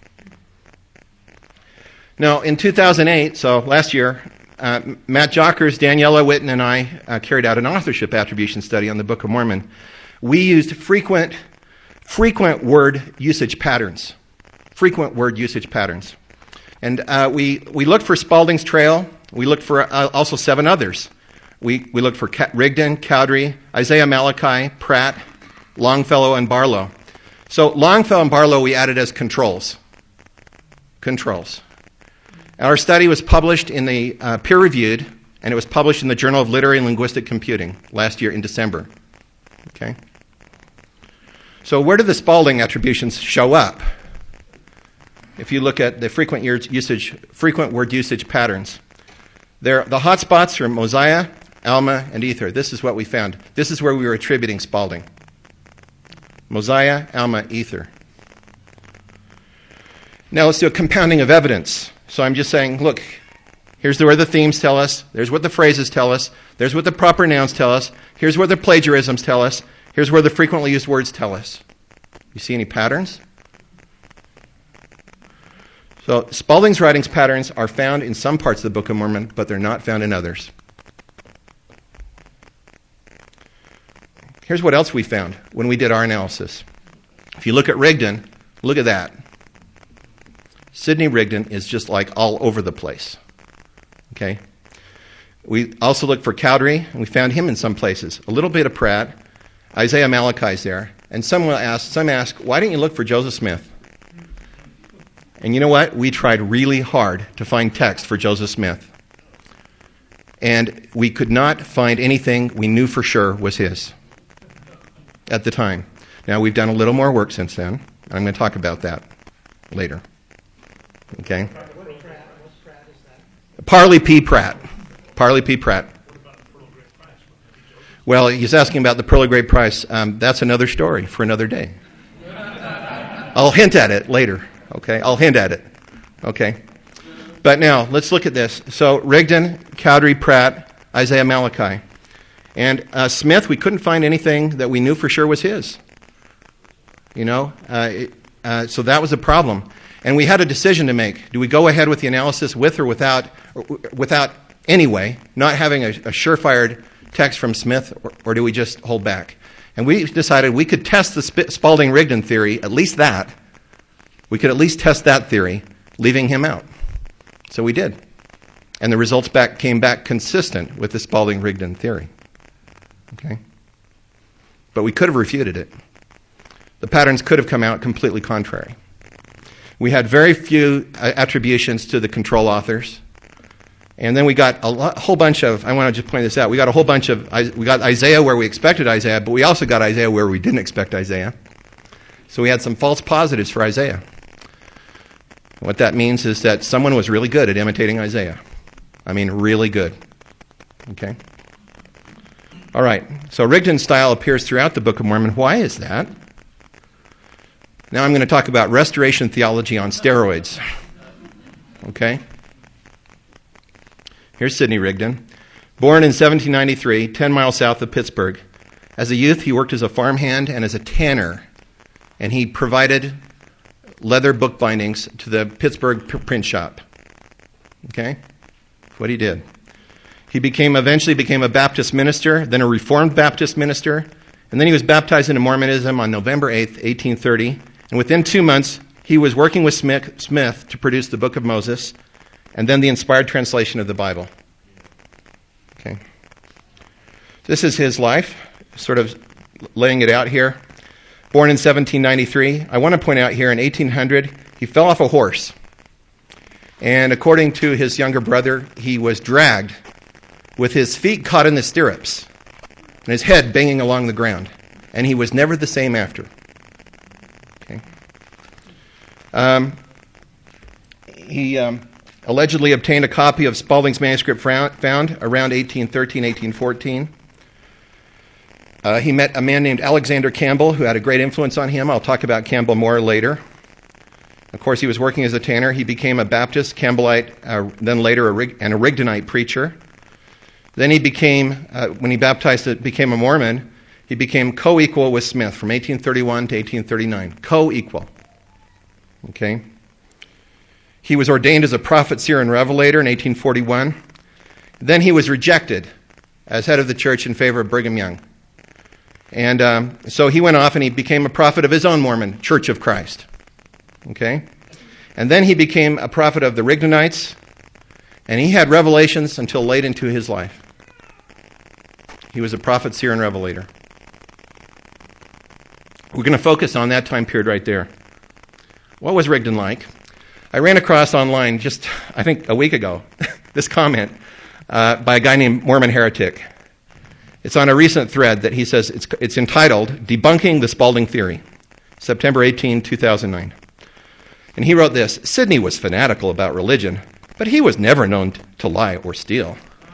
Now, in two thousand eight, so last year, uh, Matt Jockers, Daniela Witten, and I uh, carried out an authorship attribution study on the Book of Mormon. We used frequent, frequent word usage patterns. Frequent word usage patterns. And uh, we, we looked for Spalding's Trail. We looked for uh, also seven others. We, we looked for Ca- Rigdon, Cowdery, Isaiah Malachi, Pratt, Longfellow, and Barlow. So Longfellow and Barlow we added as controls. Controls. Our study was published in the uh, peer-reviewed, and it was published in the Journal of Literary and Linguistic Computing last year in December. Okay. So where do the Spalding attributions show up? If you look at the frequent usage, frequent word usage patterns, there the hotspots are Mosiah, Alma, and Ether. This is what we found. This is where we were attributing Spalding. Mosiah, Alma, Ether. Now let's do a compounding of evidence. So I'm just saying, look, here's where the themes tell us. There's what the phrases tell us. There's what the proper nouns tell us. Here's where the plagiarisms tell us. Here's where the frequently used words tell us. You see any patterns? So Spalding's writings patterns are found in some parts of the Book of Mormon, but they're not found in others. Here's what else we found when we did our analysis. If you look at Rigdon, look at that. Sidney Rigdon is just like all over the place. Okay? We also looked for Cowdery, and we found him in some places. A little bit of Pratt. Isaiah Malachi's there. And some will ask, some ask, why didn't you look for Joseph Smith? And you know what? We tried really hard to find text for Joseph Smith. And we could not find anything we knew for sure was his at the time. Now, we've done a little more work since then. I'm going to talk about that later. Okay? Parley P. Pratt. Parley P. Pratt. Well, he's asking about the Pearl of Great Price. Um, that's another story for another day. I'll hint at it later. Okay? I'll hint at it. Okay? But now, let's look at this. So, Rigdon, Cowdery, Pratt, Isaiah, Malachi. And uh, Smith, we couldn't find anything that we knew for sure was his. You know? Uh, it, uh, so that was a problem. And we had a decision to make. Do we go ahead with the analysis with or without, or without anyway, not having a, a surefire text from Smith, or, or do we just hold back? And we decided we could test the Sp- Spalding-Rigdon theory, at least that. We could at least test that theory, leaving him out. So we did. And the results back came back consistent with the Spalding-Rigdon theory. Okay? But we could have refuted it. The patterns could have come out completely contrary. We had very few uh, attributions to the control authors. And then we got a, lot, a whole bunch of, I want to just point this out, we got a whole bunch of, we got Isaiah where we expected Isaiah, but we also got Isaiah where we didn't expect Isaiah. So we had some false positives for Isaiah. What that means is that someone was really good at imitating Isaiah. I mean, really good. Okay? All right. So Rigdon's style appears throughout the Book of Mormon. Why is that? Now I'm going to talk about restoration theology on steroids. Okay? Here's Sidney Rigdon. Born in seventeen ninety-three, ten miles south of Pittsburgh. As a youth, he worked as a farmhand and as a tanner. And he provided leather book bindings to the Pittsburgh print shop. Okay? That's what he did. He became eventually became a Baptist minister, then a Reformed Baptist minister, and then he was baptized into Mormonism on November eighth, eighteen thirty. And within two months, he was working with Smith, Smith to produce the Book of Moses, and then the inspired translation of the Bible. Okay. This is his life, sort of laying it out here. Born in seventeen ninety-three. I want to point out here in eighteen hundred, he fell off a horse. And according to his younger brother, he was dragged with his feet caught in the stirrups and his head banging along the ground. And he was never the same after. Okay. Um, he um, allegedly obtained a copy of Spalding's manuscript found around eighteen thirteen, eighteen fourteen. Uh, he met a man named Alexander Campbell who had a great influence on him. I'll talk about Campbell more later. Of course, he was working as a tanner. He became a Baptist, Campbellite, uh, then later a Rig- and a Rigdonite preacher. Then he became, uh, when he baptized, became a Mormon, he became co-equal with Smith from eighteen thirty-one to eighteen thirty-nine. Co-equal. Okay? He was ordained as a prophet, seer, and revelator in eighteen forty-one. Then he was rejected as head of the church in favor of Brigham Young. And um, so he went off and he became a prophet of his own Mormon Church of Christ. Okay? And then he became a prophet of the Rigdonites, and he had revelations until late into his life. He was a prophet, seer, and revelator. We're going to focus on that time period right there. What was Rigdon like? I ran across online just, I think, a week ago, this comment uh, by a guy named Mormon Heretic. It's on a recent thread that he says, it's, it's entitled, Debunking the Spalding Theory, September eighteenth, two thousand nine. And he wrote this: Sidney was fanatical about religion, but he was never known to lie or steal.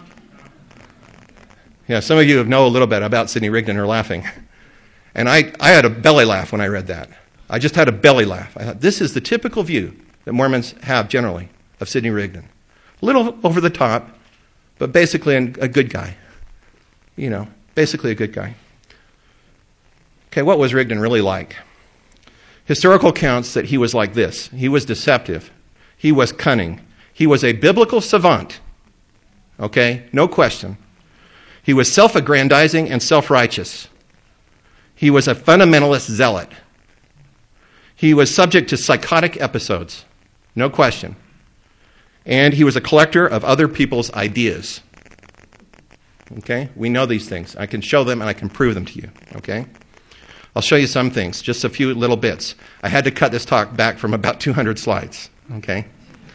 Yeah, some of you know a little bit about Sidney Rigdon are laughing. And I, I had a belly laugh when I read that. I just had a belly laugh. I thought, this is the typical view that Mormons have generally of Sidney Rigdon. A little over the top, but basically a good guy. You know, basically a good guy. Okay, what was Rigdon really like? Historical accounts that he was like this. He was deceptive. He was cunning. He was a biblical savant. Okay, no question. He was self-aggrandizing and self-righteous. He was a fundamentalist zealot. He was subject to psychotic episodes. No question. And he was a collector of other people's ideas. Okay? We know these things. I can show them and I can prove them to you. Okay? I'll show you some things, just a few little bits. I had to cut this talk back from about two hundred slides. Okay?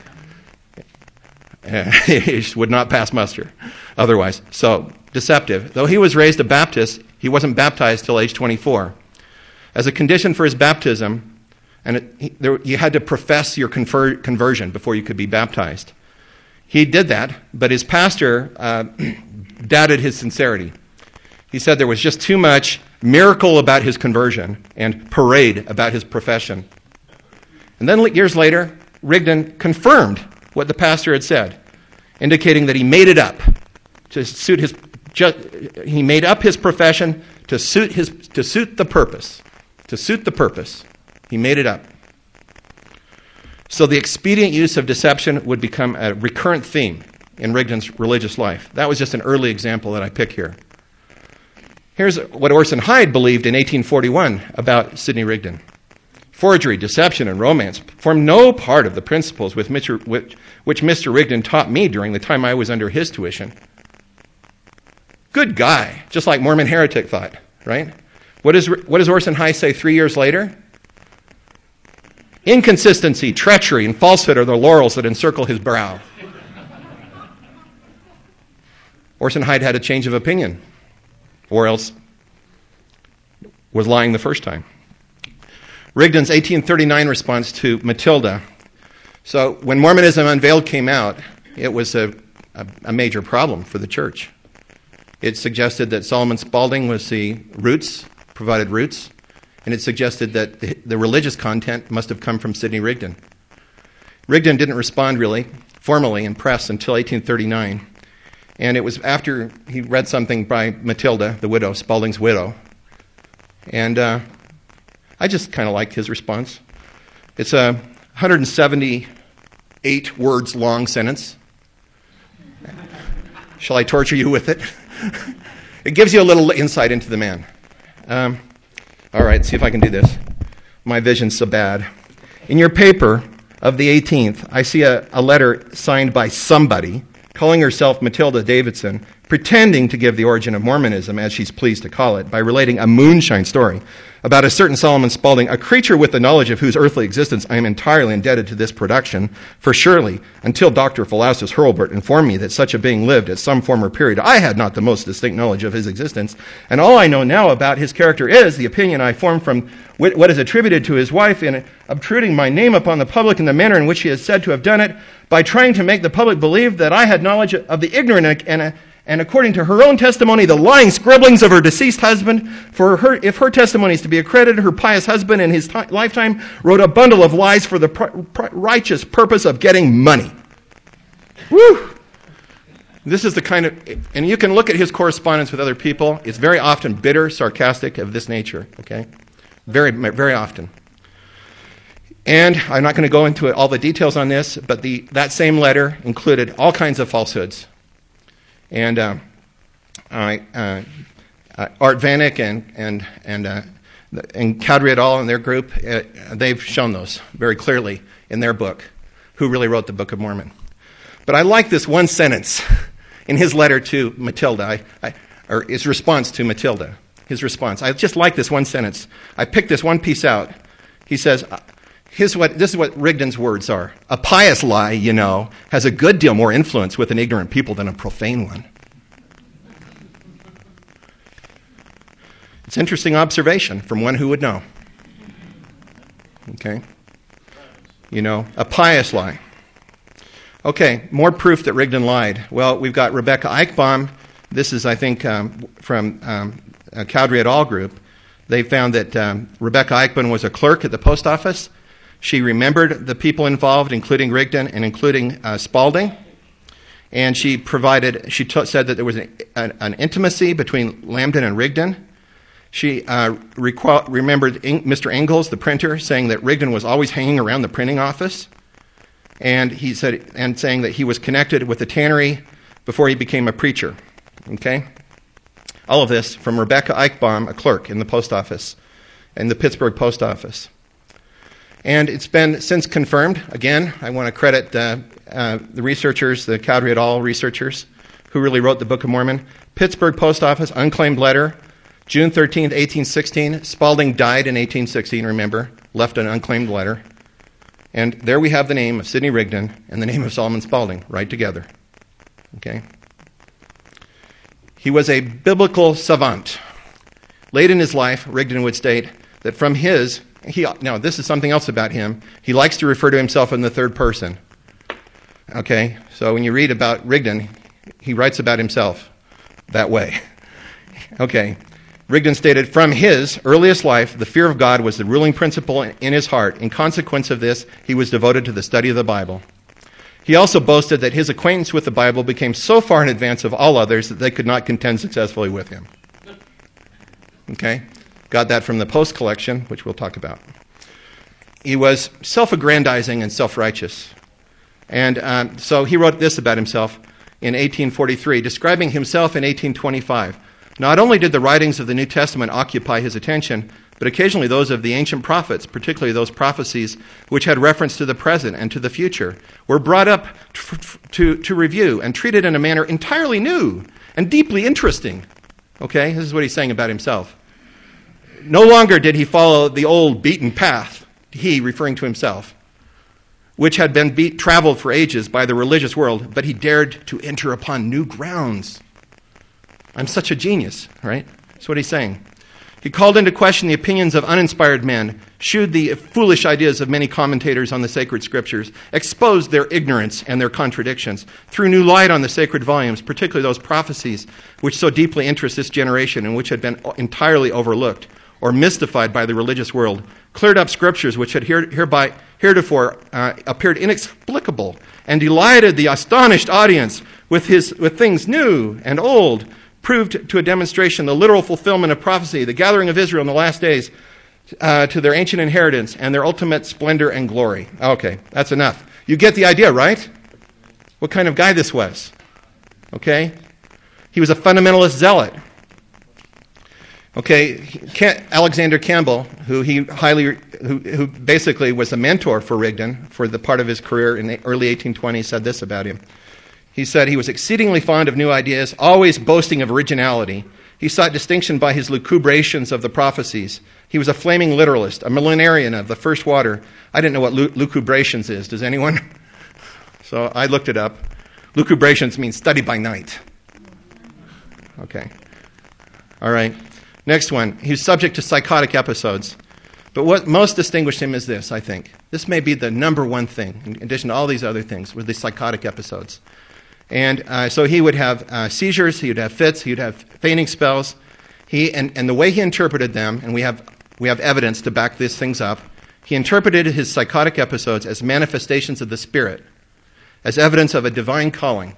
It would not pass muster otherwise. So, deceptive. Though he was raised a Baptist, he wasn't baptized till age twenty-four. As a condition for his baptism, And it, he, there, you had to profess your conver- conversion before you could be baptized. He did that, but his pastor uh, doubted his sincerity. He said there was just too much miracle about his conversion and parade about his profession. And then years later, Rigdon confirmed what the pastor had said, indicating that he made it up to suit his. Just, he made up his profession to suit his to suit the purpose, to suit the purpose. He made it up. So the expedient use of deception would become a recurrent theme in Rigdon's religious life. That was just an early example that I pick here. Here's what Orson Hyde believed in eighteen forty-one about Sidney Rigdon. Forgery, deception, and romance form no part of the principles with Mister which, which Mister Rigdon taught me during the time I was under his tuition. Good guy, just like Mormon heretic thought, right? What, is, what does Orson Hyde say three years later? Inconsistency, treachery, and falsehood are the laurels that encircle his brow. Orson Hyde had a change of opinion, or else was lying the first time. Rigdon's eighteen thirty-nine response to Matilda. So when Mormonism Unveiled came out, it was a, a, a major problem for the church. It suggested that Solomon Spaulding was the roots, provided roots, and it suggested that the, the religious content must have come from Sidney Rigdon. Rigdon didn't respond really formally in press until eighteen thirty-nine, and it was after he read something by Matilda, the widow, Spaulding's widow, and uh, I just kind of liked his response. It's a one hundred seventy-eight words long sentence. Shall I torture you with it? It gives you a little insight into the man. Um, all right, see if I can do this. My vision's so bad. In your paper of the eighteenth, I see a, a letter signed by somebody calling herself Matilda Davidson, pretending to give the origin of Mormonism, as she's pleased to call it, by relating a moonshine story about a certain Solomon Spaulding, a creature with the knowledge of whose earthly existence I am entirely indebted to this production, for surely, until Doctor Philausus Hurlburt informed me that such a being lived at some former period, I had not the most distinct knowledge of his existence, and all I know now about his character is the opinion I formed from what is attributed to his wife in obtruding my name upon the public in the manner in which he is said to have done it, by trying to make the public believe that I had knowledge of the ignorant and And according to her own testimony, the lying scribblings of her deceased husband, for her, if her testimony is to be accredited, her pious husband in his t- lifetime wrote a bundle of lies for the pr- pr- righteous purpose of getting money. Woo! This is the kind of, and you can look at his correspondence with other people. It's very often bitter, sarcastic, of this nature. Okay, very, very often. And I'm not going to go into it, all the details on this, but the that same letter included all kinds of falsehoods. And uh, I, uh, uh, Art Vanek and and and uh, and Cowdery et al. And their group, uh, they've shown those very clearly in their book, Who Really Wrote the Book of Mormon. But I like this one sentence in his letter to Matilda, I, I, or his response to Matilda. His response. I just like this one sentence. I picked this one piece out. He says, Here's what, this is what Rigdon's words are. A pious lie, you know, has a good deal more influence with an ignorant people than a profane one. It's an interesting observation from one who would know. Okay? You know, a pious lie. Okay, more proof that Rigdon lied. Well, we've got Rebecca Eichbaum. This is, I think, um, from um, a Cowdery et al. Group. They found that um, Rebecca Eichbaum was a clerk at the post office. She remembered the people involved, including Rigdon and including uh, Spaulding. And she provided, she t- said that there was an, an, an intimacy between Lambden and Rigdon. She uh, requ- remembered In- Mister Ingalls, the printer, saying that Rigdon was always hanging around the printing office. And he said, and saying that he was connected with the tannery before he became a preacher. Okay? All of this from Rebecca Eichbaum, a clerk in the post office, in the Pittsburgh post office. And it's been since confirmed. Again, I want to credit uh, uh, the researchers, the Cowdery et al. Researchers, who really wrote the Book of Mormon. Pittsburgh post office, unclaimed letter, June thirteenth, eighteen sixteen. Spaulding died in eighteen sixteen, remember, left an unclaimed letter. And there we have the name of Sidney Rigdon and the name of Solomon Spaulding right together. Okay? He was a biblical savant. Late in his life, Rigdon would state that from his he, now this is something else about him. He likes to refer to himself in the third person. Okay, so when you read about Rigdon, he writes about himself that way. Okay, Rigdon stated, from his earliest life, the fear of God was the ruling principle in his heart. In consequence of this, he was devoted to the study of the Bible. He also boasted that his acquaintance with the Bible became so far in advance of all others that they could not contend successfully with him. Okay, got that from the Post collection, which we'll talk about. He was self-aggrandizing and self-righteous. And um, so he wrote this about himself in eighteen forty-three, describing himself in eighteen twenty-five. Not only did the writings of the New Testament occupy his attention, but occasionally those of the ancient prophets, particularly those prophecies which had reference to the present and to the future, were brought up to, to, to review and treated in a manner entirely new and deeply interesting. Okay, this is what he's saying about himself. No longer did he follow the old beaten path, he referring to himself, which had been beat, traveled for ages by the religious world, but he dared to enter upon new grounds. I'm such a genius, right? That's what he's saying. He called into question the opinions of uninspired men, shewed the foolish ideas of many commentators on the sacred scriptures, exposed their ignorance and their contradictions, threw new light on the sacred volumes, particularly those prophecies which so deeply interest this generation and which had been entirely overlooked or mystified by the religious world, cleared up scriptures which had here, hereby, heretofore uh, appeared inexplicable, and delighted the astonished audience with, his, with things new and old, proved to a demonstration the literal fulfillment of prophecy, the gathering of Israel in the last days uh, to their ancient inheritance and their ultimate splendor and glory. Okay, that's enough. You get the idea, right? What kind of guy this was. Okay? He was a fundamentalist zealot. Okay, Alexander Campbell, who he highly, who, who basically was a mentor for Rigdon for the part of his career in the early eighteen twenties, said this about him. He said he was exceedingly fond of new ideas, always boasting of originality. He sought distinction by his lucubrations of the prophecies. He was a flaming literalist, a millenarian of the first water. I didn't know what lucubrations is. Does anyone? So I looked it up. Lucubrations means study by night. Okay. All right. Next one. He was subject to psychotic episodes. But what most distinguished him is this, I think. This may be the number one thing, in addition to all these other things, were the psychotic episodes. And uh, so he would have uh, seizures, he would have fits, he would have fainting spells. He and, and the way he interpreted them, and we have we have evidence to back these things up, he interpreted his psychotic episodes as manifestations of the Spirit, as evidence of a divine calling.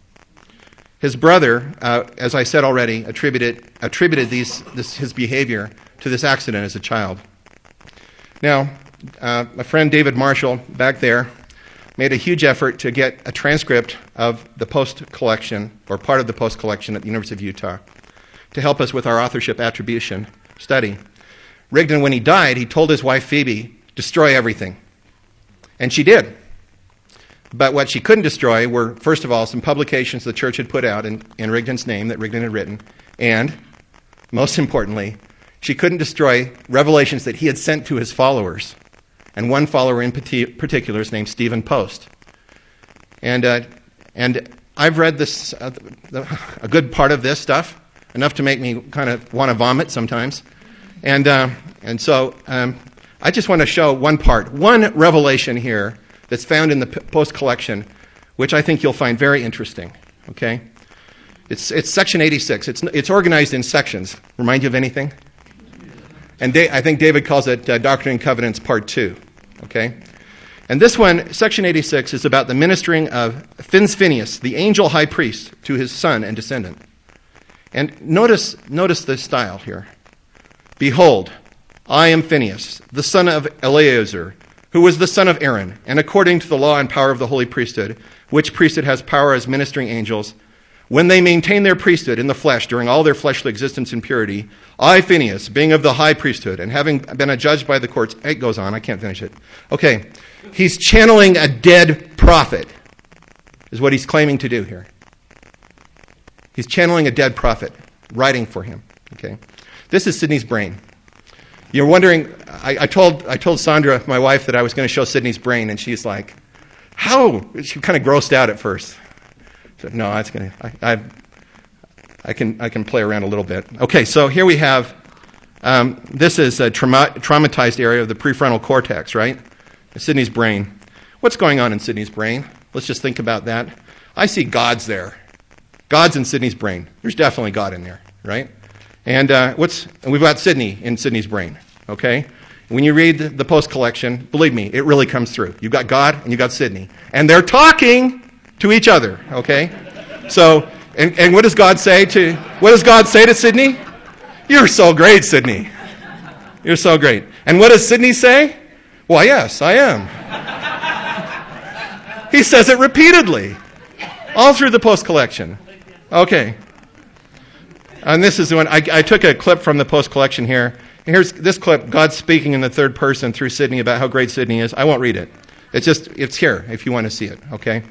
His brother, uh, as I said already, attributed attributed these this, his behavior to this accident as a child. Now, uh, my friend David Marshall, back there, made a huge effort to get a transcript of the Post collection, or part of the Post collection at the University of Utah, to help us with our authorship attribution study. Rigdon, when he died, he told his wife Phoebe, destroy everything. And she did. But what she couldn't destroy were, first of all, some publications the church had put out in, in Rigdon's name that Rigdon had written, and, most importantly, she couldn't destroy revelations that he had sent to his followers. And one follower in particular is named Stephen Post. And uh, and I've read this uh, a good part of this stuff, enough to make me kind of want to vomit sometimes. And uh, and so um, I just want to show one part, one revelation here that's found in the Post collection, which I think you'll find very interesting. Okay, it's it's section eighty-six. It's it's organized in sections. Remind you of anything? And da- I think David calls it uh, Doctrine and Covenants Part two. Okay? And this one, section eighty-six, is about the ministering of Fins Phineas, the angel high priest, to his son and descendant. And notice, notice the style here. Behold, I am Phineas, the son of Eleazar, who was the son of Aaron, and according to the law and power of the holy priesthood, which priesthood has power as ministering angels, when they maintain their priesthood in the flesh during all their fleshly existence in purity, I, Phineas, being of the high priesthood, and having been adjudged by the courts, it goes on, I can't finish it. Okay, he's channeling a dead prophet, is what he's claiming to do here. He's channeling a dead prophet, writing for him. Okay, this is Sidney's brain. You're wondering, I, I told I told Sandra, my wife, that I was going to show Sidney's brain, and she's like, how? She kind of grossed out at first. No, that's gonna. I, I, I can I can play around a little bit. Okay, so here we have Um, this is a trauma- traumatized area of the prefrontal cortex, right? Sydney's brain. What's going on in Sydney's brain? Let's just think about that. I see God's there. God's in Sydney's brain. There's definitely God in there, right? And uh, what's and we've got Sydney in Sydney's brain, okay? When you read the, the Post collection, believe me, it really comes through. You've got God and you've got Sydney. And they're talking to each other, okay? So, and, and what does God say to, what does God say to Sydney? You're so great, Sydney. You're so great. And what does Sydney say? Why, yes, I am. He says it repeatedly, all through the Post collection. Okay. And this is when I, I took a clip from the Post collection here. Here's this clip, God speaking in the third person through Sydney about how great Sydney is. I won't read it. It's just, it's here if you want to see it, okay?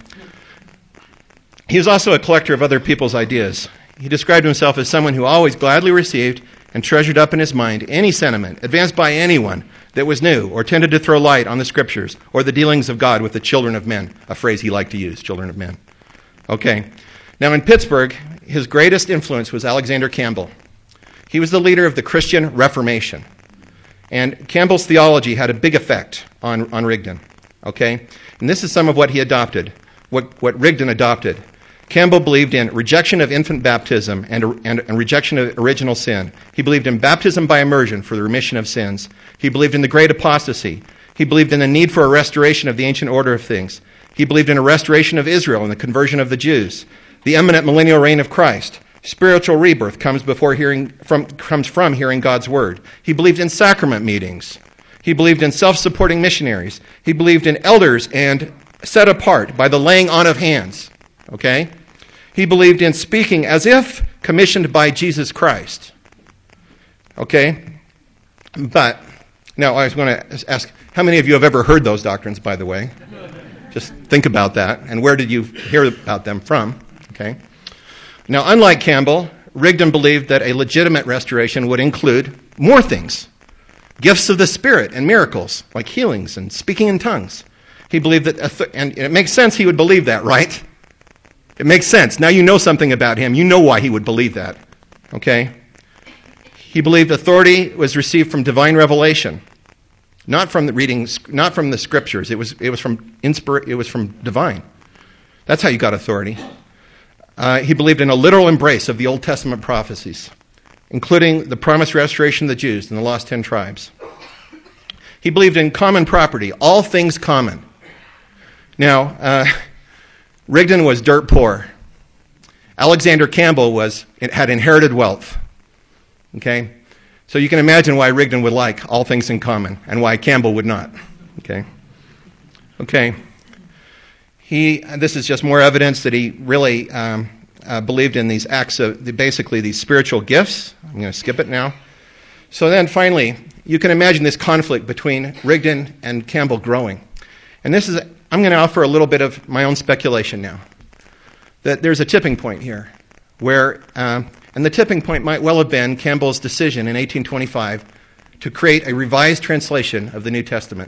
He was also a collector of other people's ideas. He described himself as someone who always gladly received and treasured up in his mind any sentiment advanced by anyone that was new or tended to throw light on the Scriptures or the dealings of God with the children of men, a phrase he liked to use, children of men. Okay. Now in Pittsburgh, his greatest influence was Alexander Campbell. He was the leader of the Christian Reformation. And Campbell's theology had a big effect on, on Rigdon. Okay? And this is some of what he adopted, what, what Rigdon adopted. Campbell believed in rejection of infant baptism and, and, and rejection of original sin. He believed in baptism by immersion for the remission of sins. He believed in the great apostasy. He believed in the need for a restoration of the ancient order of things. He believed in a restoration of Israel and the conversion of the Jews. The imminent millennial reign of Christ. Spiritual rebirth comes before hearing from comes from hearing God's word. He believed in sacrament meetings. He believed in self-supporting missionaries. He believed in elders and set apart by the laying on of hands. Okay? He believed in speaking as if commissioned by Jesus Christ. Okay? But, now I was going to ask, how many of you have ever heard those doctrines, by the way? Just think about that. And where did you hear about them from? Okay? Now, unlike Campbell, Rigdon believed that a legitimate restoration would include more things. Gifts of the Spirit and miracles, like healings and speaking in tongues. He believed that, and it makes sense he would believe that, right? It makes sense. Now you know something about him. You know why he would believe that. Okay? He believed authority was received from divine revelation, not from the reading, not from the scriptures. It was it was from inspir- It was from divine. That's how you got authority. Uh, he believed in a literal embrace of the Old Testament prophecies, including the promised restoration of the Jews and the lost ten tribes. He believed in common property, all things common. Now, uh, Rigdon was dirt poor. Alexander Campbell was had inherited wealth. Okay? So you can imagine why Rigdon would like all things in common and why Campbell would not. Okay? Okay. He, this is just more evidence that he really um, uh, believed in these acts of, the, basically these spiritual gifts. I'm going to skip it now. So then finally, you can imagine this conflict between Rigdon and Campbell growing. And this is, I'm going to offer a little bit of my own speculation now. That there's a tipping point here where, um, and the tipping point might well have been Campbell's decision in eighteen twenty-five to create a revised translation of the New Testament.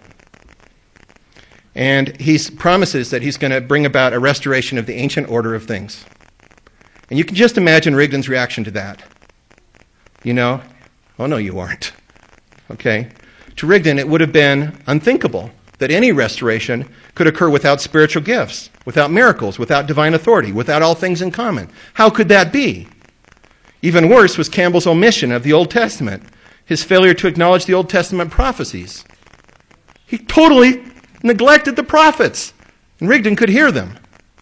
And he promises that he's going to bring about a restoration of the ancient order of things. And you can just imagine Rigdon's reaction to that. You know, oh no, you aren't. Okay? To Rigdon, it would have been unthinkable that any restoration could occur without spiritual gifts, without miracles, without divine authority, without all things in common. How could that be? Even worse was Campbell's omission of the Old Testament, his failure to acknowledge the Old Testament prophecies. He totally neglected the prophets, and Rigdon could hear them.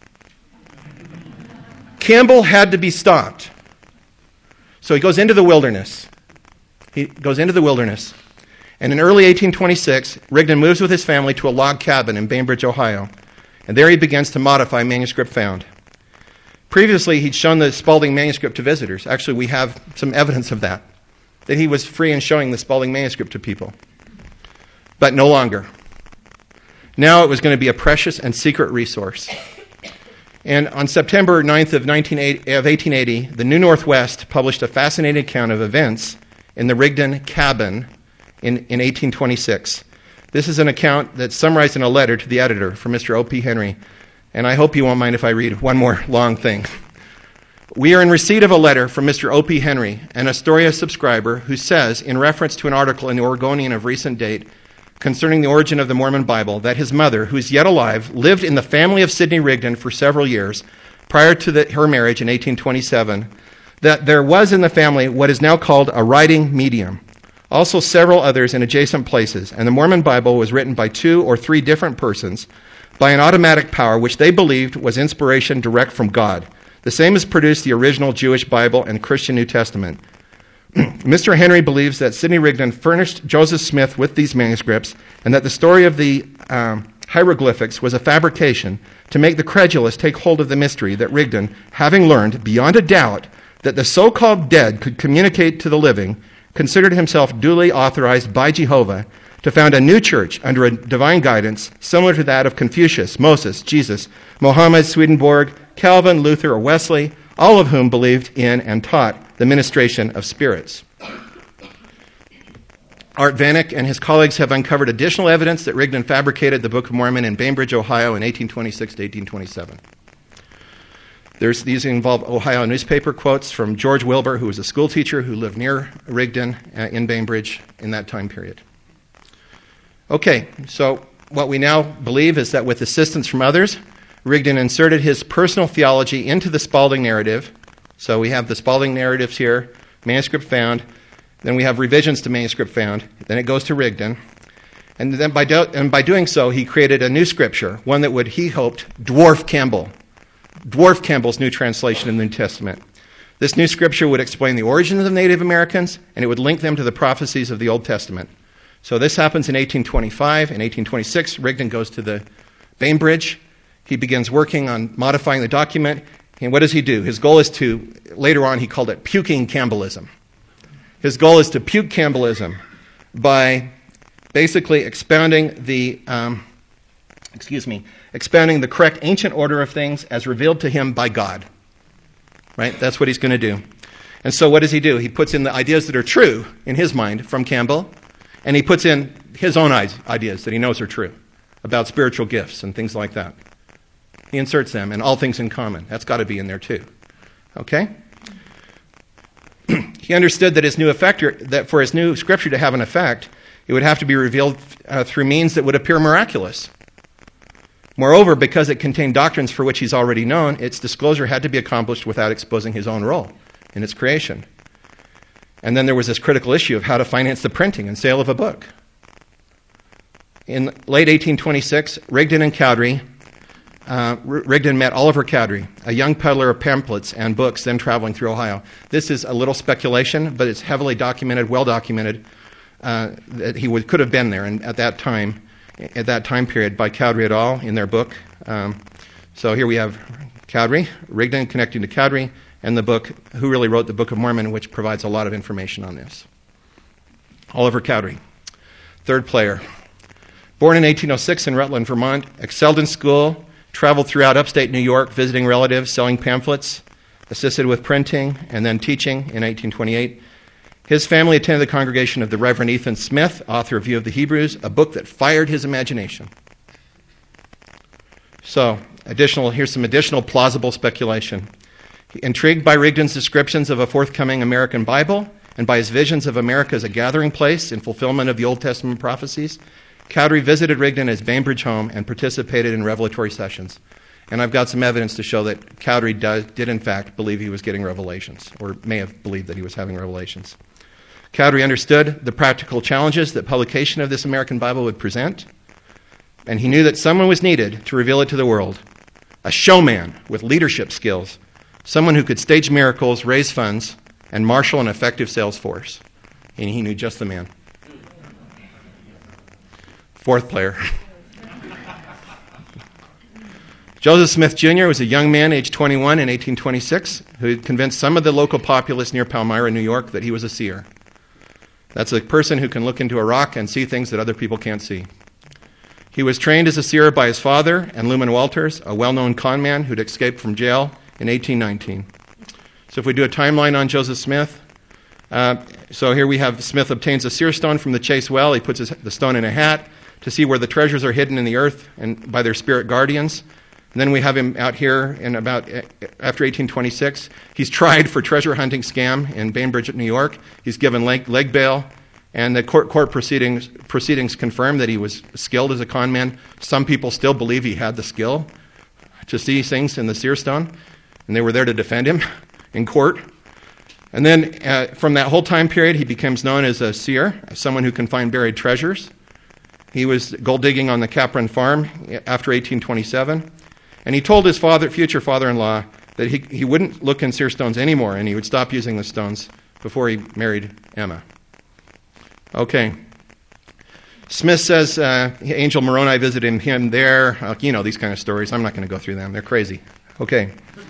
Campbell had to be stopped. So he goes into the wilderness. He goes into the wilderness. And in early eighteen twenty-six, Rigdon moves with his family to a log cabin in Bainbridge, Ohio. And there he begins to modify manuscript found. Previously, he'd shown the Spalding manuscript to visitors. Actually, we have some evidence of that, that he was free in showing the Spalding manuscript to people. But no longer. Now it was going to be a precious and secret resource. And on September ninth of eighteen eighty, the New Northwest published a fascinating account of events in the Rigdon cabin in, in eighteen twenty-six. This is an account that's summarized in a letter to the editor from Mister O P Henry, and I hope you won't mind if I read one more long thing. We are in receipt of a letter from Mister O P Henry, an Astoria subscriber, who says, in reference to an article in the Oregonian of recent date concerning the origin of the Mormon Bible, that his mother, who is yet alive, lived in the family of Sidney Rigdon for several years prior to the, her marriage in eighteen twenty-seven, that there was in the family what is now called a writing medium, also several others in adjacent places, and the Mormon Bible was written by two or three different persons by an automatic power which they believed was inspiration direct from God. The same has produced the original Jewish Bible and Christian New Testament. Mister Henry believes that Sidney Rigdon furnished Joseph Smith with these manuscripts and that the story of the um, hieroglyphics was a fabrication to make the credulous take hold of the mystery that Rigdon, having learned beyond a doubt that the so-called dead could communicate to the living, considered himself duly authorized by Jehovah to found a new church under a divine guidance similar to that of Confucius, Moses, Jesus, Mohammed, Swedenborg, Calvin, Luther, or Wesley, all of whom believed in and taught the ministration of spirits. Art Vanek and his colleagues have uncovered additional evidence that Rigdon fabricated the Book of Mormon in Bainbridge, Ohio in eighteen twenty-six to eighteen twenty-seven. There's, these involve Ohio newspaper quotes from George Wilbur, who was a school teacher who lived near Rigdon uh, in Bainbridge in that time period. Okay, so what we now believe is that with assistance from others, Rigdon inserted his personal theology into the Spalding narrative. So we have the Spalding narratives here, manuscript found. Then we have revisions to manuscript found. Then it goes to Rigdon. And then by, do- and by doing so, he created a new scripture, one that would, he hoped, dwarf Campbell, dwarf Campbell's new translation of the New Testament. This new scripture would explain the origins of the Native Americans, and it would link them to the prophecies of the Old Testament. So this happens in eighteen twenty-five. In eighteen twenty-six, Rigdon goes to the Bainbridge. He begins working on modifying the document. And what does he do? His goal is to, later on he called it puking Campbellism. His goal is to puke Campbellism by basically expounding the, um, excuse me, expounding the correct ancient order of things as revealed to him by God. Right? That's what he's going to do. And so what does he do? He puts in the ideas that are true in his mind from Campbell, and he puts in his own ideas that he knows are true about spiritual gifts and things like that. He inserts them, and all things in common. That's got to be in there too. Okay? He understood that his new effector, that for his new scripture to have an effect, it would have to be revealed uh, through means that would appear miraculous. Moreover, because it contained doctrines for which he's already known, its disclosure had to be accomplished without exposing his own role in its creation. And then there was this critical issue of how to finance the printing and sale of a book. In late eighteen twenty-six, Rigdon and Cowdery Uh, Rigdon met Oliver Cowdery, a young peddler of pamphlets and books then traveling through Ohio. This is a little speculation, but it's heavily documented, well documented, uh, that he would, could have been there and at that time, at that time period by Cowdery et al. In their book. Um, so here we have Cowdery, Rigdon connecting to Cowdery, and the book, Who Really Wrote the Book of Mormon, which provides a lot of information on this. Oliver Cowdery, third player. Born in eighteen oh six in Rutland, Vermont, excelled in school, traveled throughout upstate New York, visiting relatives, selling pamphlets, assisted with printing, and then teaching in eighteen twenty-eight. His family attended the congregation of the Reverend Ethan Smith, author of View of the Hebrews, a book that fired his imagination. So, additional, here's some additional plausible speculation. Intrigued by Rigdon's descriptions of a forthcoming American Bible and by his visions of America as a gathering place in fulfillment of the Old Testament prophecies, Cowdery visited Rigdon at his Bainbridge home and participated in revelatory sessions. And I've got some evidence to show that Cowdery does, did in fact believe he was getting revelations, or may have believed that he was having revelations. Cowdery understood the practical challenges that publication of this American Bible would present, and he knew that someone was needed to reveal it to the world, a showman with leadership skills, someone who could stage miracles, raise funds, and marshal an effective sales force. And he knew just the man. Fourth player. Joseph Smith Junior was a young man, aged twenty-one in eighteen twenty-six, who had convinced some of the local populace near Palmyra, New York, that he was a seer. That's a person who can look into a rock and see things that other people can't see. He was trained as a seer by his father and Luman Walters, a well-known con man who'd escaped from jail in eighteen nineteen. So if we do a timeline on Joseph Smith, uh, so here we have Smith obtains a seer stone from the Chase Well. He puts his, the stone in a hat to see where the treasures are hidden in the earth and by their spirit guardians. And then we have him out here in about after eighteen twenty-six. He's tried for treasure hunting scam in Bainbridge, New York. He's given leg, leg bail, and the court court proceedings proceedings confirmed that he was skilled as a con man. Some people still believe he had the skill to see things in the seer stone, and they were there to defend him in court. And then uh, from that whole time period, he becomes known as a seer, someone who can find buried treasures. He was gold digging on the Capron farm after eighteen twenty-seven. And he told his father, future father-in-law that he, he wouldn't look in seer stones anymore, and he would stop using the stones before he married Emma. Okay. Smith says uh, Angel Moroni visited him there. Uh, you know, these kind of stories. I'm not going to go through them. They're crazy. Okay.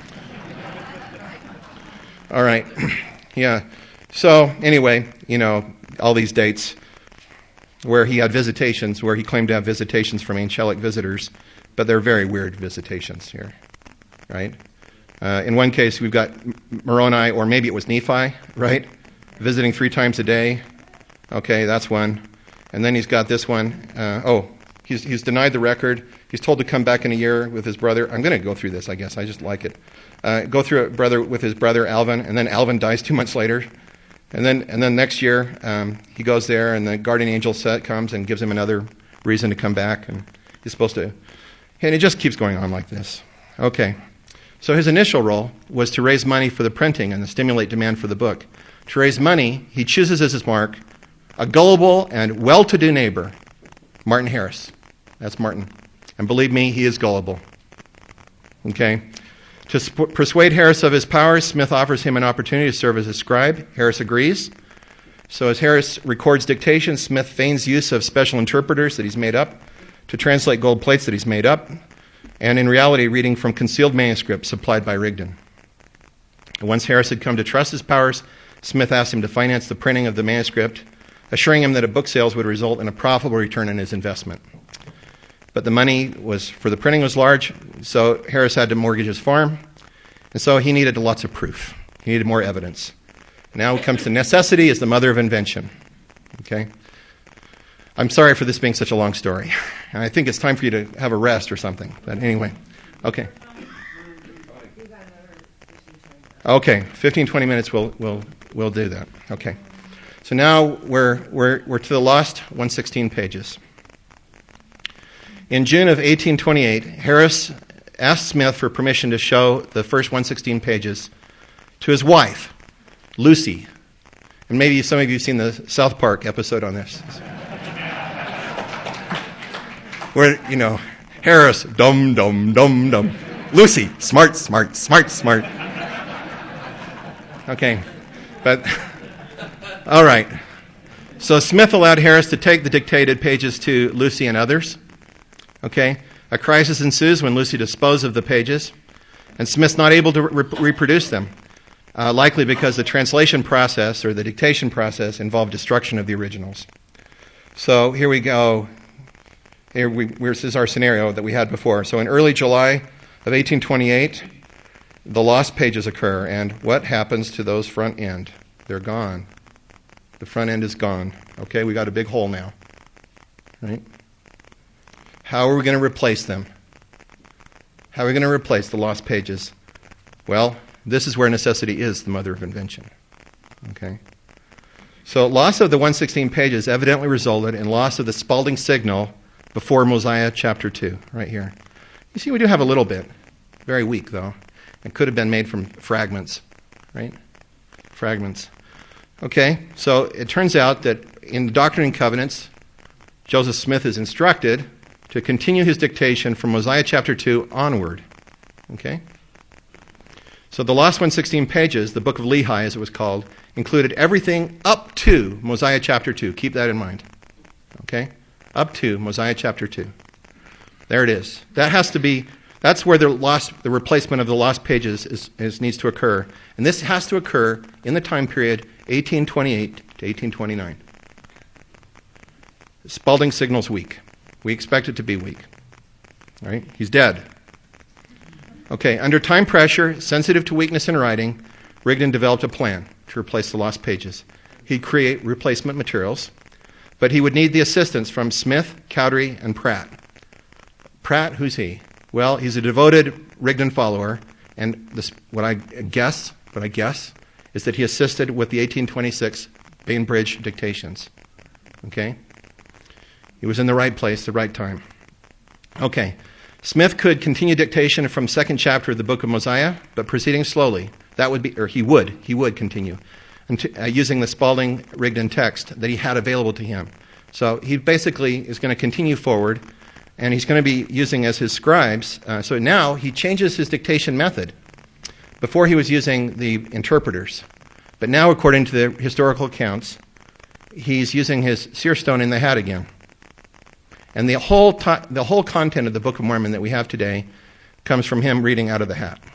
All right. Yeah. So anyway, you know, all these dates where he had visitations, where he claimed to have visitations from angelic visitors. But they're very weird visitations here, right? Uh, in one case, we've got Moroni, or maybe it was Nephi, right? Visiting three times a day. Okay, that's one. And then he's got this one. Uh, oh, he's he's denied the record. He's told to come back in a year with his brother. I'm going to go through this, I guess. I just like it. Uh, go through it brother with his brother Alvin, and then Alvin dies two months later. And then and then next year, um, he goes there, and the guardian angel set comes and gives him another reason to come back, and he's supposed to. And it just keeps going on like this. Okay. So his initial role was to raise money for the printing and to stimulate demand for the book. To raise money, he chooses as his mark a gullible and well-to-do neighbor, Martin Harris. That's Martin. And believe me, he is gullible. Okay. To sp- persuade Harris of his powers, Smith offers him an opportunity to serve as a scribe. Harris agrees. So as Harris records dictation, Smith feigns use of special interpreters that he's made up to translate gold plates that he's made up, and in reality reading from concealed manuscripts supplied by Rigdon. Once Harris had come to trust his powers, Smith asked him to finance the printing of the manuscript, assuring him that a book sales would result in a profitable return on his investment. But the money was for the printing was large, so Harris had to mortgage his farm, and so he needed lots of proof. He needed more evidence. Now it comes to necessity is the mother of invention. Okay? I'm sorry for this being such a long story. I think it's time for you to have a rest or something. But anyway, okay. Okay, fifteen, twenty minutes, we'll, we'll, we'll do that. Okay. So now we're, we're, we're to the last one hundred sixteen pages. In June of eighteen twenty-eight, Harris asked Smith for permission to show the first one hundred sixteen pages to his wife, Lucy. And maybe some of you have seen the South Park episode on this. Where, you know, Harris, dum, dum, dum, dum. Lucy, smart, smart, smart, smart. Okay, but, all right. So Smith allowed Harris to take the dictated pages to Lucy and others. Okay, a crisis ensues when Lucy disposed of the pages, and Smith's not able to re- reproduce them, uh, likely because the translation process or the dictation process involved destruction of the originals. So here we go. Here we, this is our scenario that we had before. So in early July of eighteen twenty-eight, the lost pages occur, and what happens to those front end? They're gone. The front end is gone. Okay, we got a big hole now. Right? How are we going to replace them? How are we going to replace the lost pages? Well, this is where necessity is the mother of invention. Okay? So loss of the one hundred sixteen pages evidently resulted in loss of the Spalding signal before Mosiah chapter two, right here. You see, we do have a little bit. Very weak, though. It could have been made from fragments, right? Fragments. Okay, so it turns out that in the Doctrine and Covenants, Joseph Smith is instructed to continue his dictation from Mosiah chapter two onward. Okay? So the last one hundred sixteen pages, the book of Lehi, as it was called, included everything up to Mosiah chapter two. Keep that in mind. Okay? Up to Mosiah chapter two. There it is. That has to be, that's where the lost, the replacement of the lost pages is, is needs to occur. And this has to occur in the time period eighteen twenty-eight to eighteen twenty-nine. Spalding signal's weak. We expect it to be weak. Right? He's dead. Okay, under time pressure, sensitive to weakness in writing, Rigdon developed a plan to replace the lost pages. He'd create replacement materials, but he would need the assistance from Smith, Cowdery, and Pratt. Pratt, who's he? Well, he's a devoted Rigdon follower, and this, what I guess, what I guess, is that he assisted with the eighteen twenty-six Bainbridge dictations. Okay? He was in the right place, the right time. Okay. Smith could continue dictation from second chapter of the book of Mosiah, but proceeding slowly. That would be, or he would, he would continue, until, uh, using the Spalding Rigdon text that he had available to him. So he basically is going to continue forward, and he's going to be using as his scribes. Uh, so now he changes his dictation method. Before he was using the interpreters, but now, according to the historical accounts, he's using his seer stone in the hat again. And the whole to- the whole content of the Book of Mormon that we have today comes from him reading out of the hat.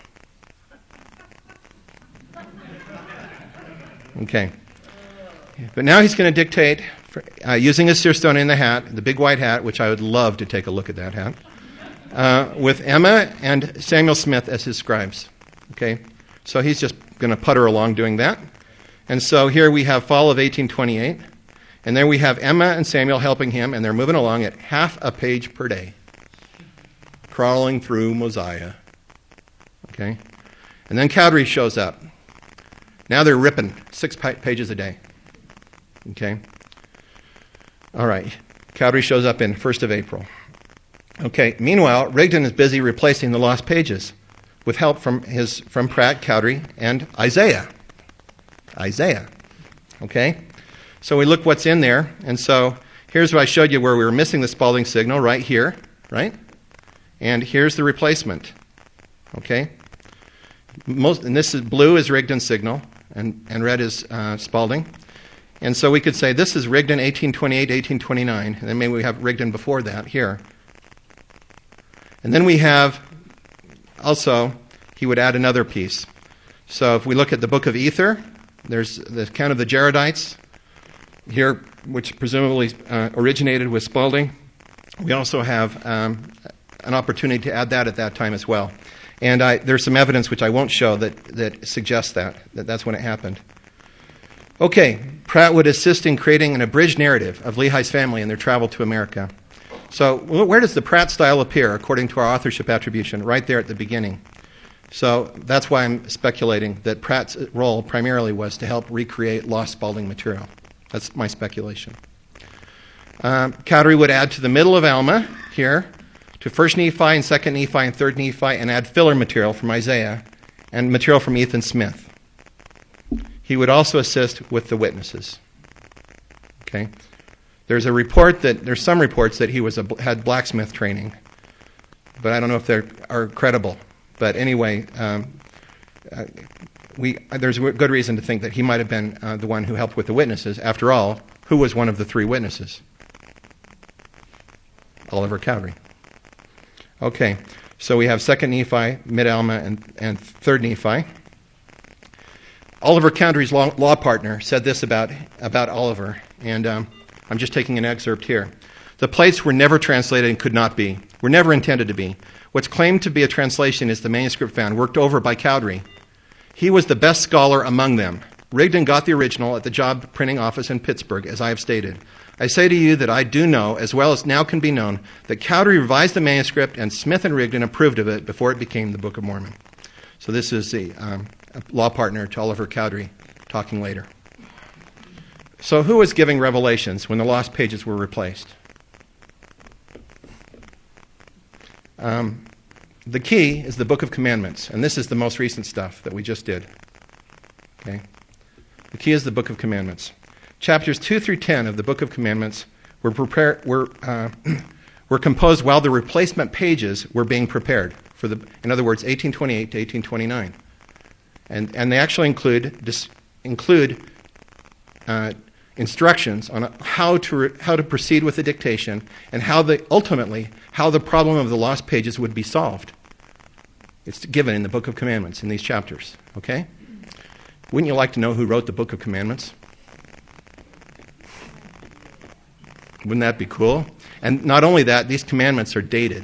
Okay. But now he's going to dictate, for, uh, using his seer stone in the hat, the big white hat, which I would love to take a look at that hat, uh, with Emma and Samuel Smith as his scribes. Okay? So he's just going to putter along doing that. And so here we have fall of eighteen twenty-eight. And then we have Emma and Samuel helping him, and they're moving along at half a page per day, crawling through Mosiah. Okay? And then Cowdery shows up. Now they're ripping six pages a day. Okay? All right. Cowdery shows up in first of April. Okay. Meanwhile, Rigdon is busy replacing the lost pages with help from his from Pratt, Cowdery, and Isaiah. Isaiah. Okay? So we look what's in there, and so here's what I showed you where we were missing the Spalding signal, right here, right? And here's the replacement. Okay? Most, and this is blue is Rigdon's signal, and, and red is uh, Spalding. And so we could say this is Rigdon eighteen twenty-eight, eighteen twenty-nine, and then maybe we have Rigdon before that here. And then we have also, he would add another piece. So if we look at the Book of Ether, there's the account of the Jaredites here, which presumably uh, originated with Spalding. We also have um, an opportunity to add that at that time as well. And I, there's some evidence which I won't show that, that suggests that, that that's when it happened. Okay, Pratt would assist in creating an abridged narrative of Lehi's family and their travel to America. So where does the Pratt style appear according to our authorship attribution? Right there at the beginning. So that's why I'm speculating that Pratt's role primarily was to help recreate lost Spalding material. That's my speculation. Um, Cowdery would add to the middle of Alma here, to First Nephi and Second Nephi and Third Nephi, and add filler material from Isaiah and material from Ethan Smith. He would also assist with the witnesses. Okay, there's a report that there's some reports that he was a, had blacksmith training, but I don't know if they are credible. But anyway, um, uh, we there's a good reason to think that he might have been uh, the one who helped with the witnesses. After all, who was one of the three witnesses? Oliver Cowdery. Okay, so we have Second Nephi, Mid-Alma, and, and Third Nephi. Oliver Cowdery's law, law partner said this about, about Oliver, and um, I'm just taking an excerpt here. The plates were never translated and could not be, were never intended to be. What's claimed to be a translation is the manuscript found, worked over by Cowdery. He was the best scholar among them. Rigdon got the original at the job printing office in Pittsburgh, as I have stated. I say to you that I do know, as well as now can be known, that Cowdery revised the manuscript and Smith and Rigdon approved of it before it became the Book of Mormon. So this is the um, law partner to Oliver Cowdery talking later. So who was giving revelations when the lost pages were replaced? Um, the key is the Book of Commandments, and this is the most recent stuff that we just did. Okay, the key is the Book of Commandments. Chapters two through ten of the Book of Commandments were prepared were uh, were composed while the replacement pages were being prepared for the. In other words, eighteen twenty-eight to eighteen twenty-nine, and and they actually include dis, include uh, instructions on how to re, how to proceed with the dictation and how the ultimately how the problem of the lost pages would be solved. It's given in the Book of Commandments in these chapters. Okay, wouldn't you like to know who wrote the Book of Commandments? Wouldn't that be cool? And not only that, these commandments are dated.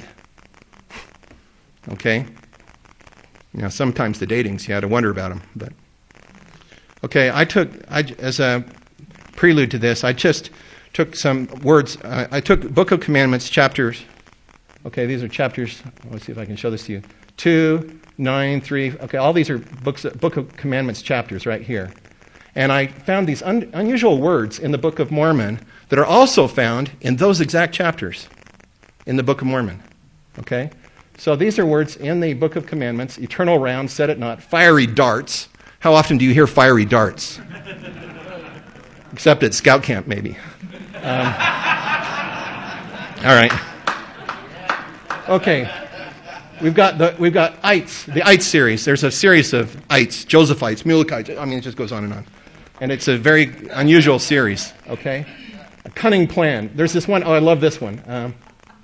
Okay? You know, sometimes the datings, you had to wonder about them. But okay, I took, I, as a prelude to this, I just took some words. Uh, I took Book of Commandments, chapters Okay, these are chapters. Let's see if I can show this to you. Two, nine, three. Okay, all these are books, Book of Commandments chapters right here. And I found these un- unusual words in the Book of Mormon that are also found in those exact chapters in the Book of Mormon. Okay? So these are words in the Book of Commandments. Eternal round, set it not. Fiery darts. How often do you hear fiery darts? Except at scout camp, maybe. Um, all right. Okay. We've got the we've got ites, the ites series. There's a series of ites, Josephites, Mulekites. I mean, it just goes on and on. And it's a very unusual series, okay? A cunning plan. There's this one, oh, I love this one. Um,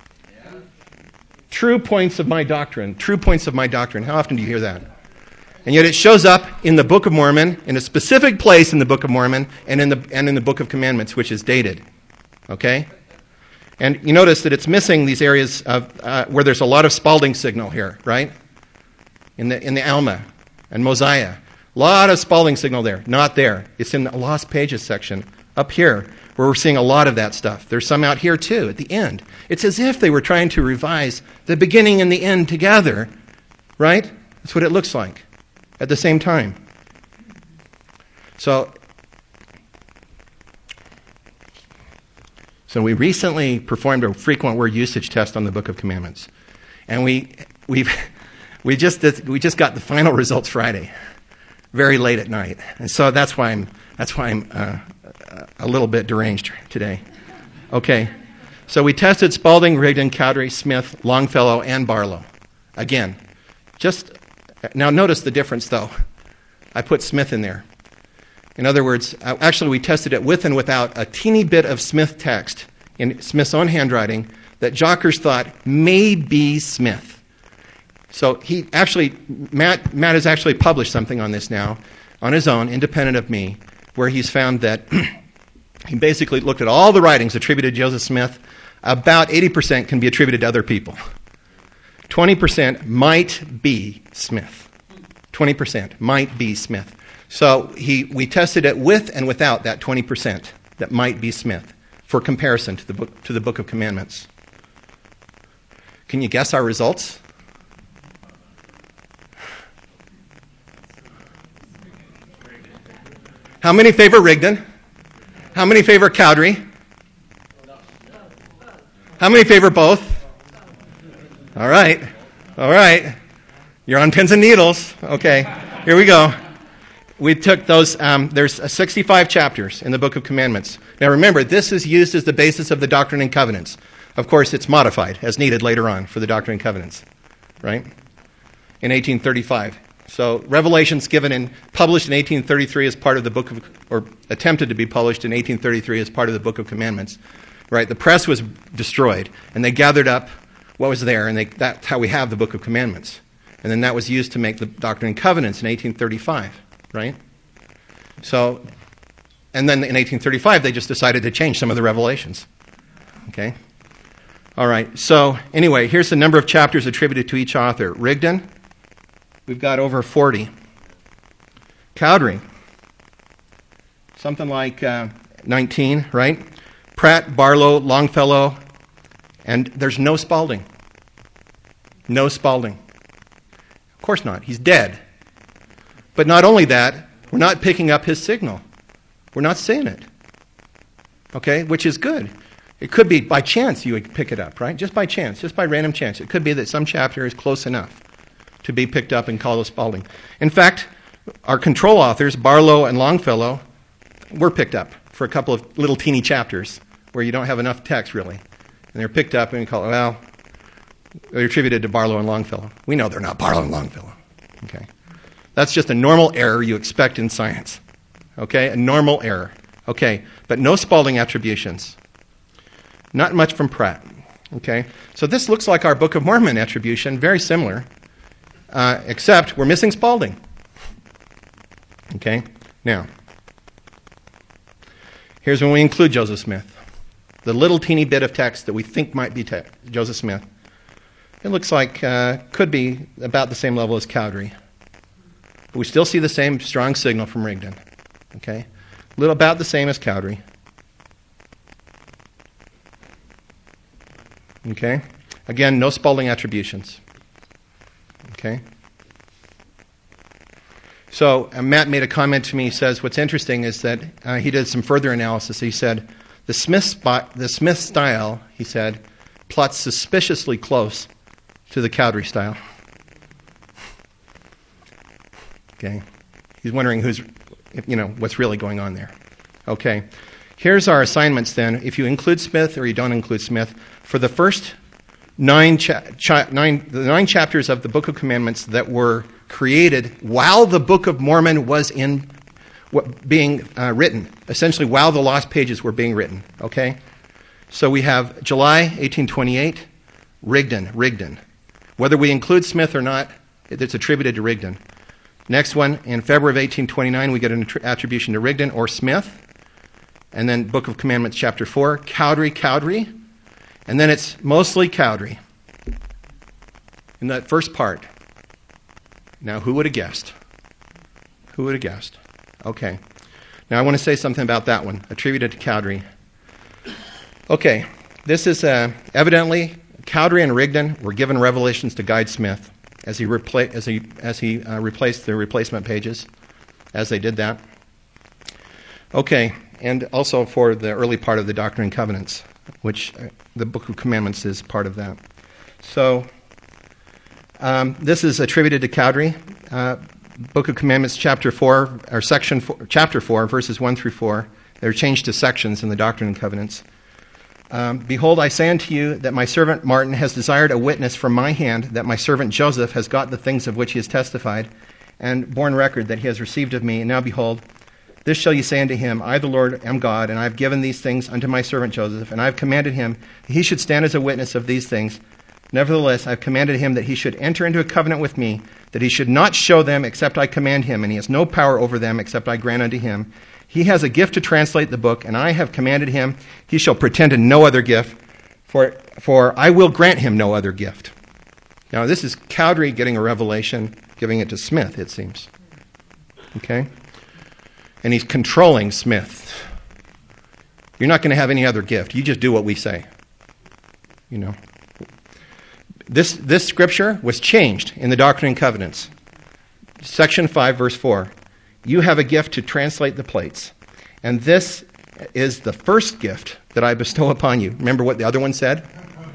true points of my doctrine. True points of my doctrine. How often do you hear that? And yet it shows up in the Book of Mormon, in a specific place in the Book of Mormon, and in the and in the Book of Commandments, which is dated. Okay? And you notice that it's missing these areas of uh, where there's a lot of Spalding signal here, right? In the in the Alma and Mosiah. A lot of Spalding signal there. Not there. It's in the Lost Pages section up here, where we're seeing a lot of that stuff. There's some out here too at the end. It's as if they were trying to revise the beginning and the end together, right? That's what it looks like at the same time. So, so we recently performed a frequent word usage test on the Book of Commandments, and we we we just did, we just got the final results Friday, very late at night, and so that's why I'm that's why I'm uh, a little bit deranged today. Okay, so we tested Spalding, Rigdon, Cowdery, Smith, Longfellow, and Barlow. Again, just now notice the difference though. I put Smith in there. In other words, actually we tested it with and without a teeny bit of Smith text in Smith's own handwriting that Jockers thought may be Smith. So he actually, Matt, Matt has actually published something on this now, on his own, independent of me, where he's found that he basically looked at all the writings attributed to Joseph Smith. About eighty percent can be attributed to other people. twenty percent might be Smith. twenty percent might be Smith. So he, we tested it with and without that twenty percent that might be Smith for comparison to the book, to the Book of Commandments. Can you guess our results? How many favor Rigdon? How many favor Cowdery? How many favor both? All right. All right. You're on pins and needles. Okay. Here we go. We took those, um, there's sixty-five chapters in the Book of Commandments. Now remember, this is used as the basis of the Doctrine and Covenants. Of course, it's modified as needed later on for the Doctrine and Covenants, right? In eighteen thirty-five. So Revelation's given and published in eighteen thirty-three as part of the Book of, or attempted to be published in eighteen thirty-three as part of the Book of Commandments, right? The press was destroyed, and they gathered up what was there, and they, that's how we have the Book of Commandments. And then that was used to make the Doctrine and Covenants in eighteen thirty-five, right? So, and then in eighteen thirty-five, they just decided to change some of the revelations. Okay? All right. So, anyway, here's the number of chapters attributed to each author. Rigdon, we've got over forty. Cowdery, something like uh, nineteen, right? Pratt, Barlow, Longfellow, and there's no Spalding. No Spalding. Of course not. He's dead. But not only that, we're not picking up his signal. We're not seeing it. Okay? Which is good. It could be by chance you would pick it up, right? Just by chance, just by random chance. It could be that some chapter is close enough to be picked up and called a Spalding. In fact, our control authors, Barlow and Longfellow, were picked up for a couple of little teeny chapters where you don't have enough text, really. And they're picked up and we call it, well, they're attributed to Barlow and Longfellow. We know they're not Barlow and Longfellow. Okay? That's just a normal error you expect in science. Okay? A normal error. Okay? But no Spalding attributions. Not much from Pratt. Okay? So this looks like our Book of Mormon attribution, very similar, uh, except we're missing Spalding. Okay? Now, here's when we include Joseph Smith. The little teeny bit of text that we think might be te- Joseph Smith. It looks like uh, could be about the same level as Cowdery. But we still see the same strong signal from Rigdon. Okay? A little about the same as Cowdery. Okay? Again, no Spalding attributions. Okay? So uh, Matt made a comment to me. He says, what's interesting is that uh, he did some further analysis. He said, the Smith, spot, the Smith style, he said, plots suspiciously close to the Cowdery style. Okay? He's wondering who's, you know, what's really going on there. Okay. Here's our assignments then. If you include Smith or you don't include Smith, for the first nine, cha- cha- nine, the nine chapters of the Book of Commandments that were created while the Book of Mormon was in what, being uh, written, essentially while the lost pages were being written. Okay, so we have July eighteen twenty-eight, Rigdon, Rigdon. Whether we include Smith or not, it's attributed to Rigdon. Next one, in February of eighteen twenty-nine, we get an attribution to Rigdon or Smith. And then Book of Commandments, chapter four, Cowdery, Cowdery. And then it's mostly Cowdery in that first part. Now, who would have guessed? Who would have guessed? Okay. Now, I want to say something about that one, attributed to Cowdery. Okay. This is uh, evidently, Cowdery and Rigdon were given revelations to guide Smith as he, repla- as he, as he uh, replaced the replacement pages, as they did that. Okay. And also for the early part of the Doctrine and Covenants, which uh, the Book of Commandments is part of that. So, um, this is attributed to Cowdery. Uh, Book of Commandments, chapter four, or section four, chapter four, verses one through four. They're changed to sections in the Doctrine and Covenants. Um, Behold, I say unto you that my servant Martin has desired a witness from my hand that my servant Joseph has got the things of which he has testified, and borne record that he has received of me. And now behold, this shall ye say unto him, I, the Lord, am God, and I have given these things unto my servant Joseph, and I have commanded him that he should stand as a witness of these things. Nevertheless, I have commanded him that he should enter into a covenant with me, that he should not show them except I command him, and he has no power over them except I grant unto him. He has a gift to translate the book, and I have commanded him, he shall pretend to no other gift, for, for I will grant him no other gift. Now, this is Cowdery getting a revelation, giving it to Smith, it seems. Okay? And he's controlling Smith. You're not going to have any other gift. You just do what we say. You know. This this scripture was changed in the Doctrine and Covenants. Section five, verse four. You have a gift to translate the plates. And this is the first gift that I bestow upon you. Remember what the other one said?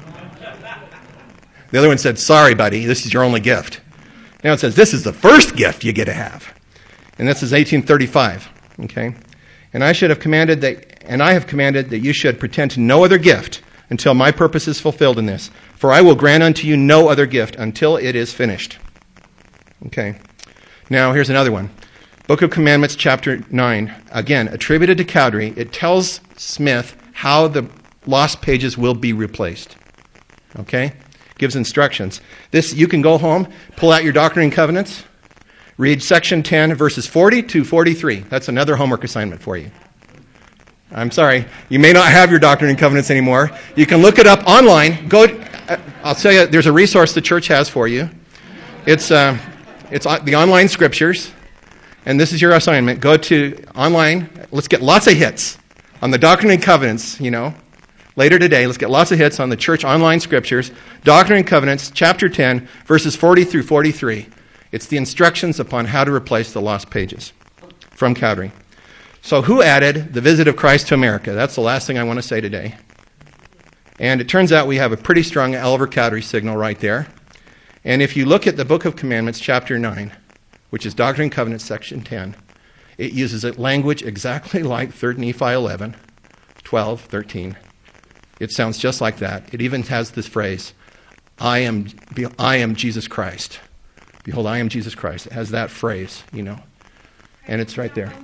The other one said, sorry, buddy, this is your only gift. Now it says, this is the first gift you get to have. And this is eighteen thirty-five. Okay, and I should have commanded that, and I have commanded that you should pretend to no other gift until my purpose is fulfilled in this. For I will grant unto you no other gift until it is finished. Okay, now here's another one. Book of Commandments, chapter nine. Again, attributed to Cowdery. It tells Smith how the lost pages will be replaced. Okay, gives instructions. This you can go home, pull out your Doctrine and Covenants. Read section ten, verses forty to forty-three. That's another homework assignment for you. I'm sorry. You may not have your Doctrine and Covenants anymore. You can look it up online. Go. I'll tell you, there's a resource the church has for you. It's uh, it's the online scriptures. And this is your assignment. Go to online. Let's get lots of hits on the Doctrine and Covenants, you know. Later today, let's get lots of hits on the church online scriptures. Doctrine and Covenants, chapter ten, verses forty through forty-three. It's the instructions upon how to replace the lost pages from Cowdery. So who added the visit of Christ to America? That's the last thing I want to say today. And it turns out we have a pretty strong Oliver Cowdery signal right there. And if you look at the Book of Commandments, chapter nine, which is Doctrine and Covenants, section ten, it uses a language exactly like Third Nephi eleven, twelve, thirteen. It sounds just like that. It even has this phrase, I am, I am Jesus Christ. Behold, I am Jesus Christ. It has that phrase, you know. And it's right there.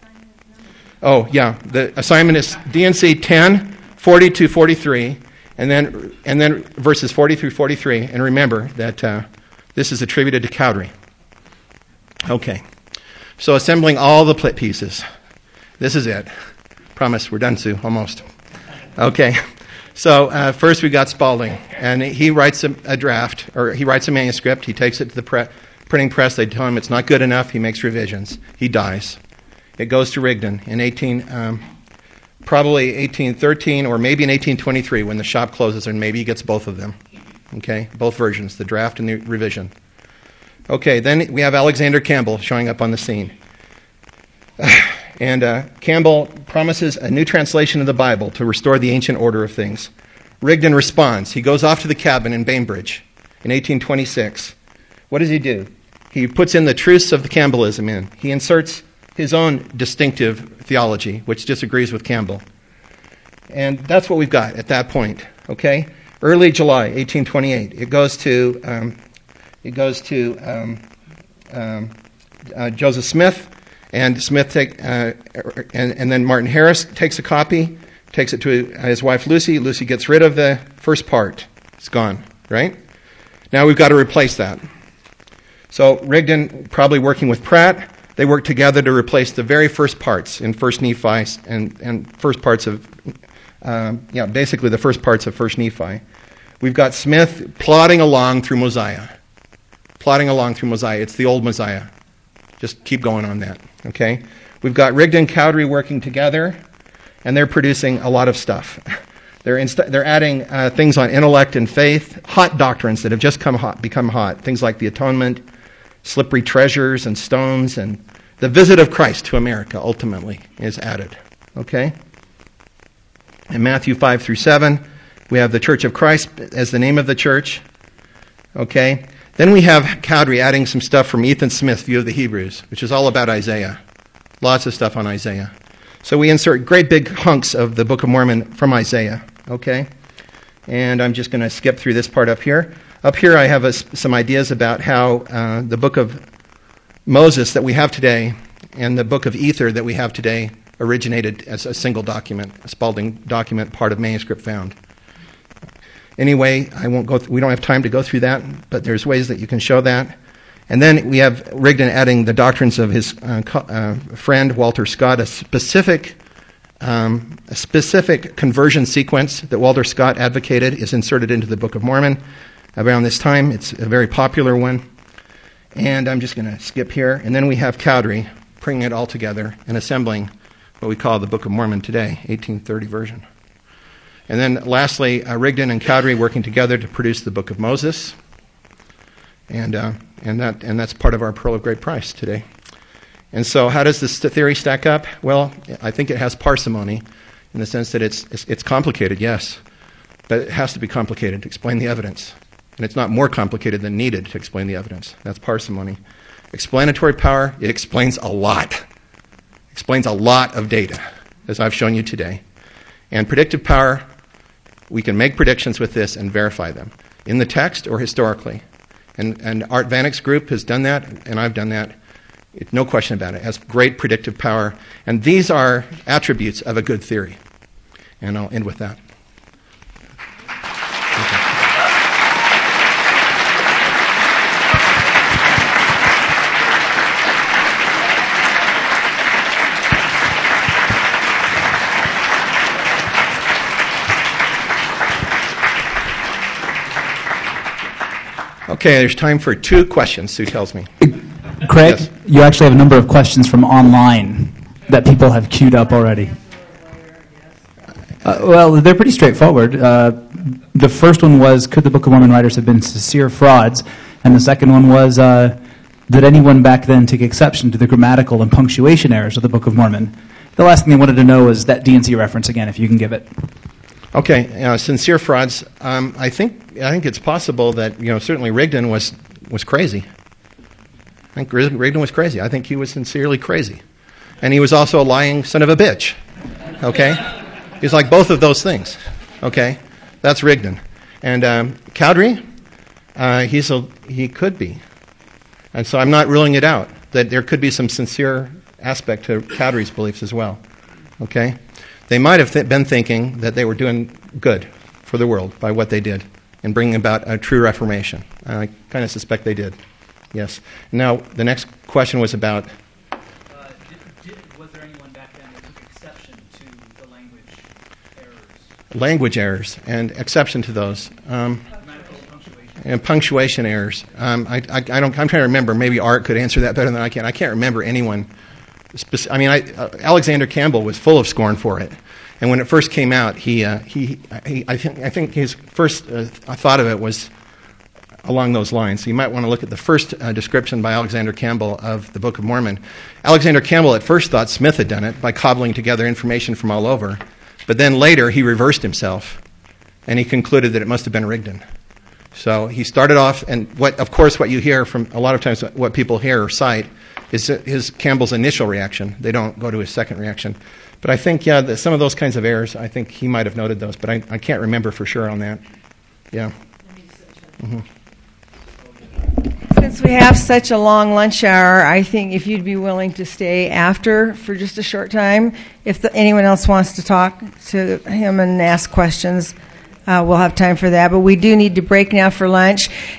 Oh, yeah. The assignment is D N C ten, forty to forty-three, and then and then verses forty through forty-three. And remember that uh, this is attributed to Cowdery. Okay. So assembling all the plit pieces. This is it. Promise, we're done, Sue, almost. Okay. So uh, first we got Spalding, and he writes a, a draft, or he writes a manuscript. He takes it to the pre- printing press. They tell him it's not good enough. He makes revisions. He dies. It goes to Rigdon in eighteen, um, probably eighteen thirteen, or maybe in eighteen twenty-three when the shop closes, and maybe he gets both of them. Okay, both versions, the draft and the revision. Okay, then we have Alexander Campbell showing up on the scene. And uh, Campbell promises a new translation of the Bible to restore the ancient order of things. Rigdon responds. He goes off to the cabin in Bainbridge in eighteen twenty-six. What does he do? He puts in the truths of the Campbellism in. He inserts his own distinctive theology, which disagrees with Campbell. And that's what we've got at that point, okay? Early July, eighteen twenty-eight. It goes to um, it goes to um, um, uh, Joseph Smith, and Smith take uh, and, and then Martin Harris takes a copy, takes it to his wife Lucy. Lucy gets rid of the first part. It's gone, right? Now we've got to replace that. So Rigdon, probably working with Pratt, they work together to replace the very first parts in First Nephi and, and first parts of, um, yeah, basically the first parts of First Nephi. We've got Smith plodding along through Mosiah. Plodding along through Mosiah. It's the old Mosiah. Just keep going on that, okay? We've got Rigdon and Cowdery working together, and they're producing a lot of stuff. They're inst- they're adding uh, things on intellect and faith, hot doctrines that have just come hot, become hot. Things like the atonement, slippery treasures and stones, and the visit of Christ to America ultimately is added. Okay? In Matthew five through seven, we have the Church of Christ as the name of the church. Okay? Then we have Cowdery adding some stuff from Ethan Smith's View of the Hebrews, which is all about Isaiah. Lots of stuff on Isaiah. So we insert great big hunks of the Book of Mormon from Isaiah. Okay? And I'm just going to skip through this part up here. Up here I have a, some ideas about how uh, the book of Moses that we have today and the book of Ether that we have today originated as a single document, a Spalding document, part of manuscript found. Anyway, I won't go. Th- we don't have time to go through that, but there's ways that you can show that. And then we have Rigdon adding the doctrines of his uh, co- uh, friend Walter Scott, a specific um, a specific conversion sequence that Walter Scott advocated is inserted into the Book of Mormon around this time. It's a very popular one. And I'm just going to skip here. And then we have Cowdery bringing it all together and assembling what we call the Book of Mormon today, eighteen thirty version. And then lastly, uh, Rigdon and Cowdery working together to produce the Book of Moses. And uh, and that and that's part of our Pearl of Great Price today. And so how does this theory stack up? Well, I think it has parsimony in the sense that it's, it's it's complicated, yes. But it has to be complicated to explain the evidence. And it's not more complicated than needed to explain the evidence. That's parsimony. Explanatory power, it explains a lot. Explains a lot of data, as I've shown you today. And predictive power, we can make predictions with this and verify them, in the text or historically. And, and Art Vanek's group has done that, and I've done that. It, no question about it. It has great predictive power. And these are attributes of a good theory. And I'll end with that. Okay, there's time for two questions, Sue tells me. Craig, Yes. you actually have a number of questions from online that people have queued up already. Uh, well, they're pretty straightforward. Uh, the first one was, could the Book of Mormon writers have been sincere frauds? And the second one was, uh, did anyone back then take exception to the grammatical and punctuation errors of the Book of Mormon? The last thing they wanted to know was that D and C reference again, if you can give it. Okay, uh, sincere frauds. Um, I think I think it's possible that, you know, certainly Rigdon was was crazy. I think Rigdon was crazy. I think he was sincerely crazy, and he was also a lying son of a bitch. Okay, he's like both of those things. Okay, that's Rigdon, and um, Cowdery, uh, he's a he could be, and so I'm not ruling it out that there could be some sincere aspect to Cowdery's beliefs as well. Okay. They might have th- been thinking that they were doing good for the world by what they did in bringing about a true reformation. I kind of suspect they did. Yes. Now, the next question was about... Uh, did, did, was there anyone back then that took exception to the language errors? Language errors and exception to those. Um, and punctuation errors. Um, I, I, I don't, I'm trying to remember. Maybe Art could answer that better than I can. I can't remember anyone... I mean, I, uh, Alexander Campbell was full of scorn for it, and when it first came out, he, uh, he, he I think, I think his first uh, thought of it was along those lines. So you might want to look at the first uh, description by Alexander Campbell of the Book of Mormon. Alexander Campbell at first thought Smith had done it by cobbling together information from all over, but then later he reversed himself, and he concluded that it must have been Rigdon. So he started off, and what, of course, what you hear from a lot of times, what people hear or cite is his Campbell's initial reaction. They don't go to his second reaction. But I think, yeah, the, some of those kinds of errors, I think he might have noted those, but I, I can't remember for sure on that. Yeah. Mm-hmm. Since we have such a long lunch hour, I think if you'd be willing to stay after for just a short time, if the, anyone else wants to talk to him and ask questions, uh, we'll have time for that. But we do need to break now for lunch.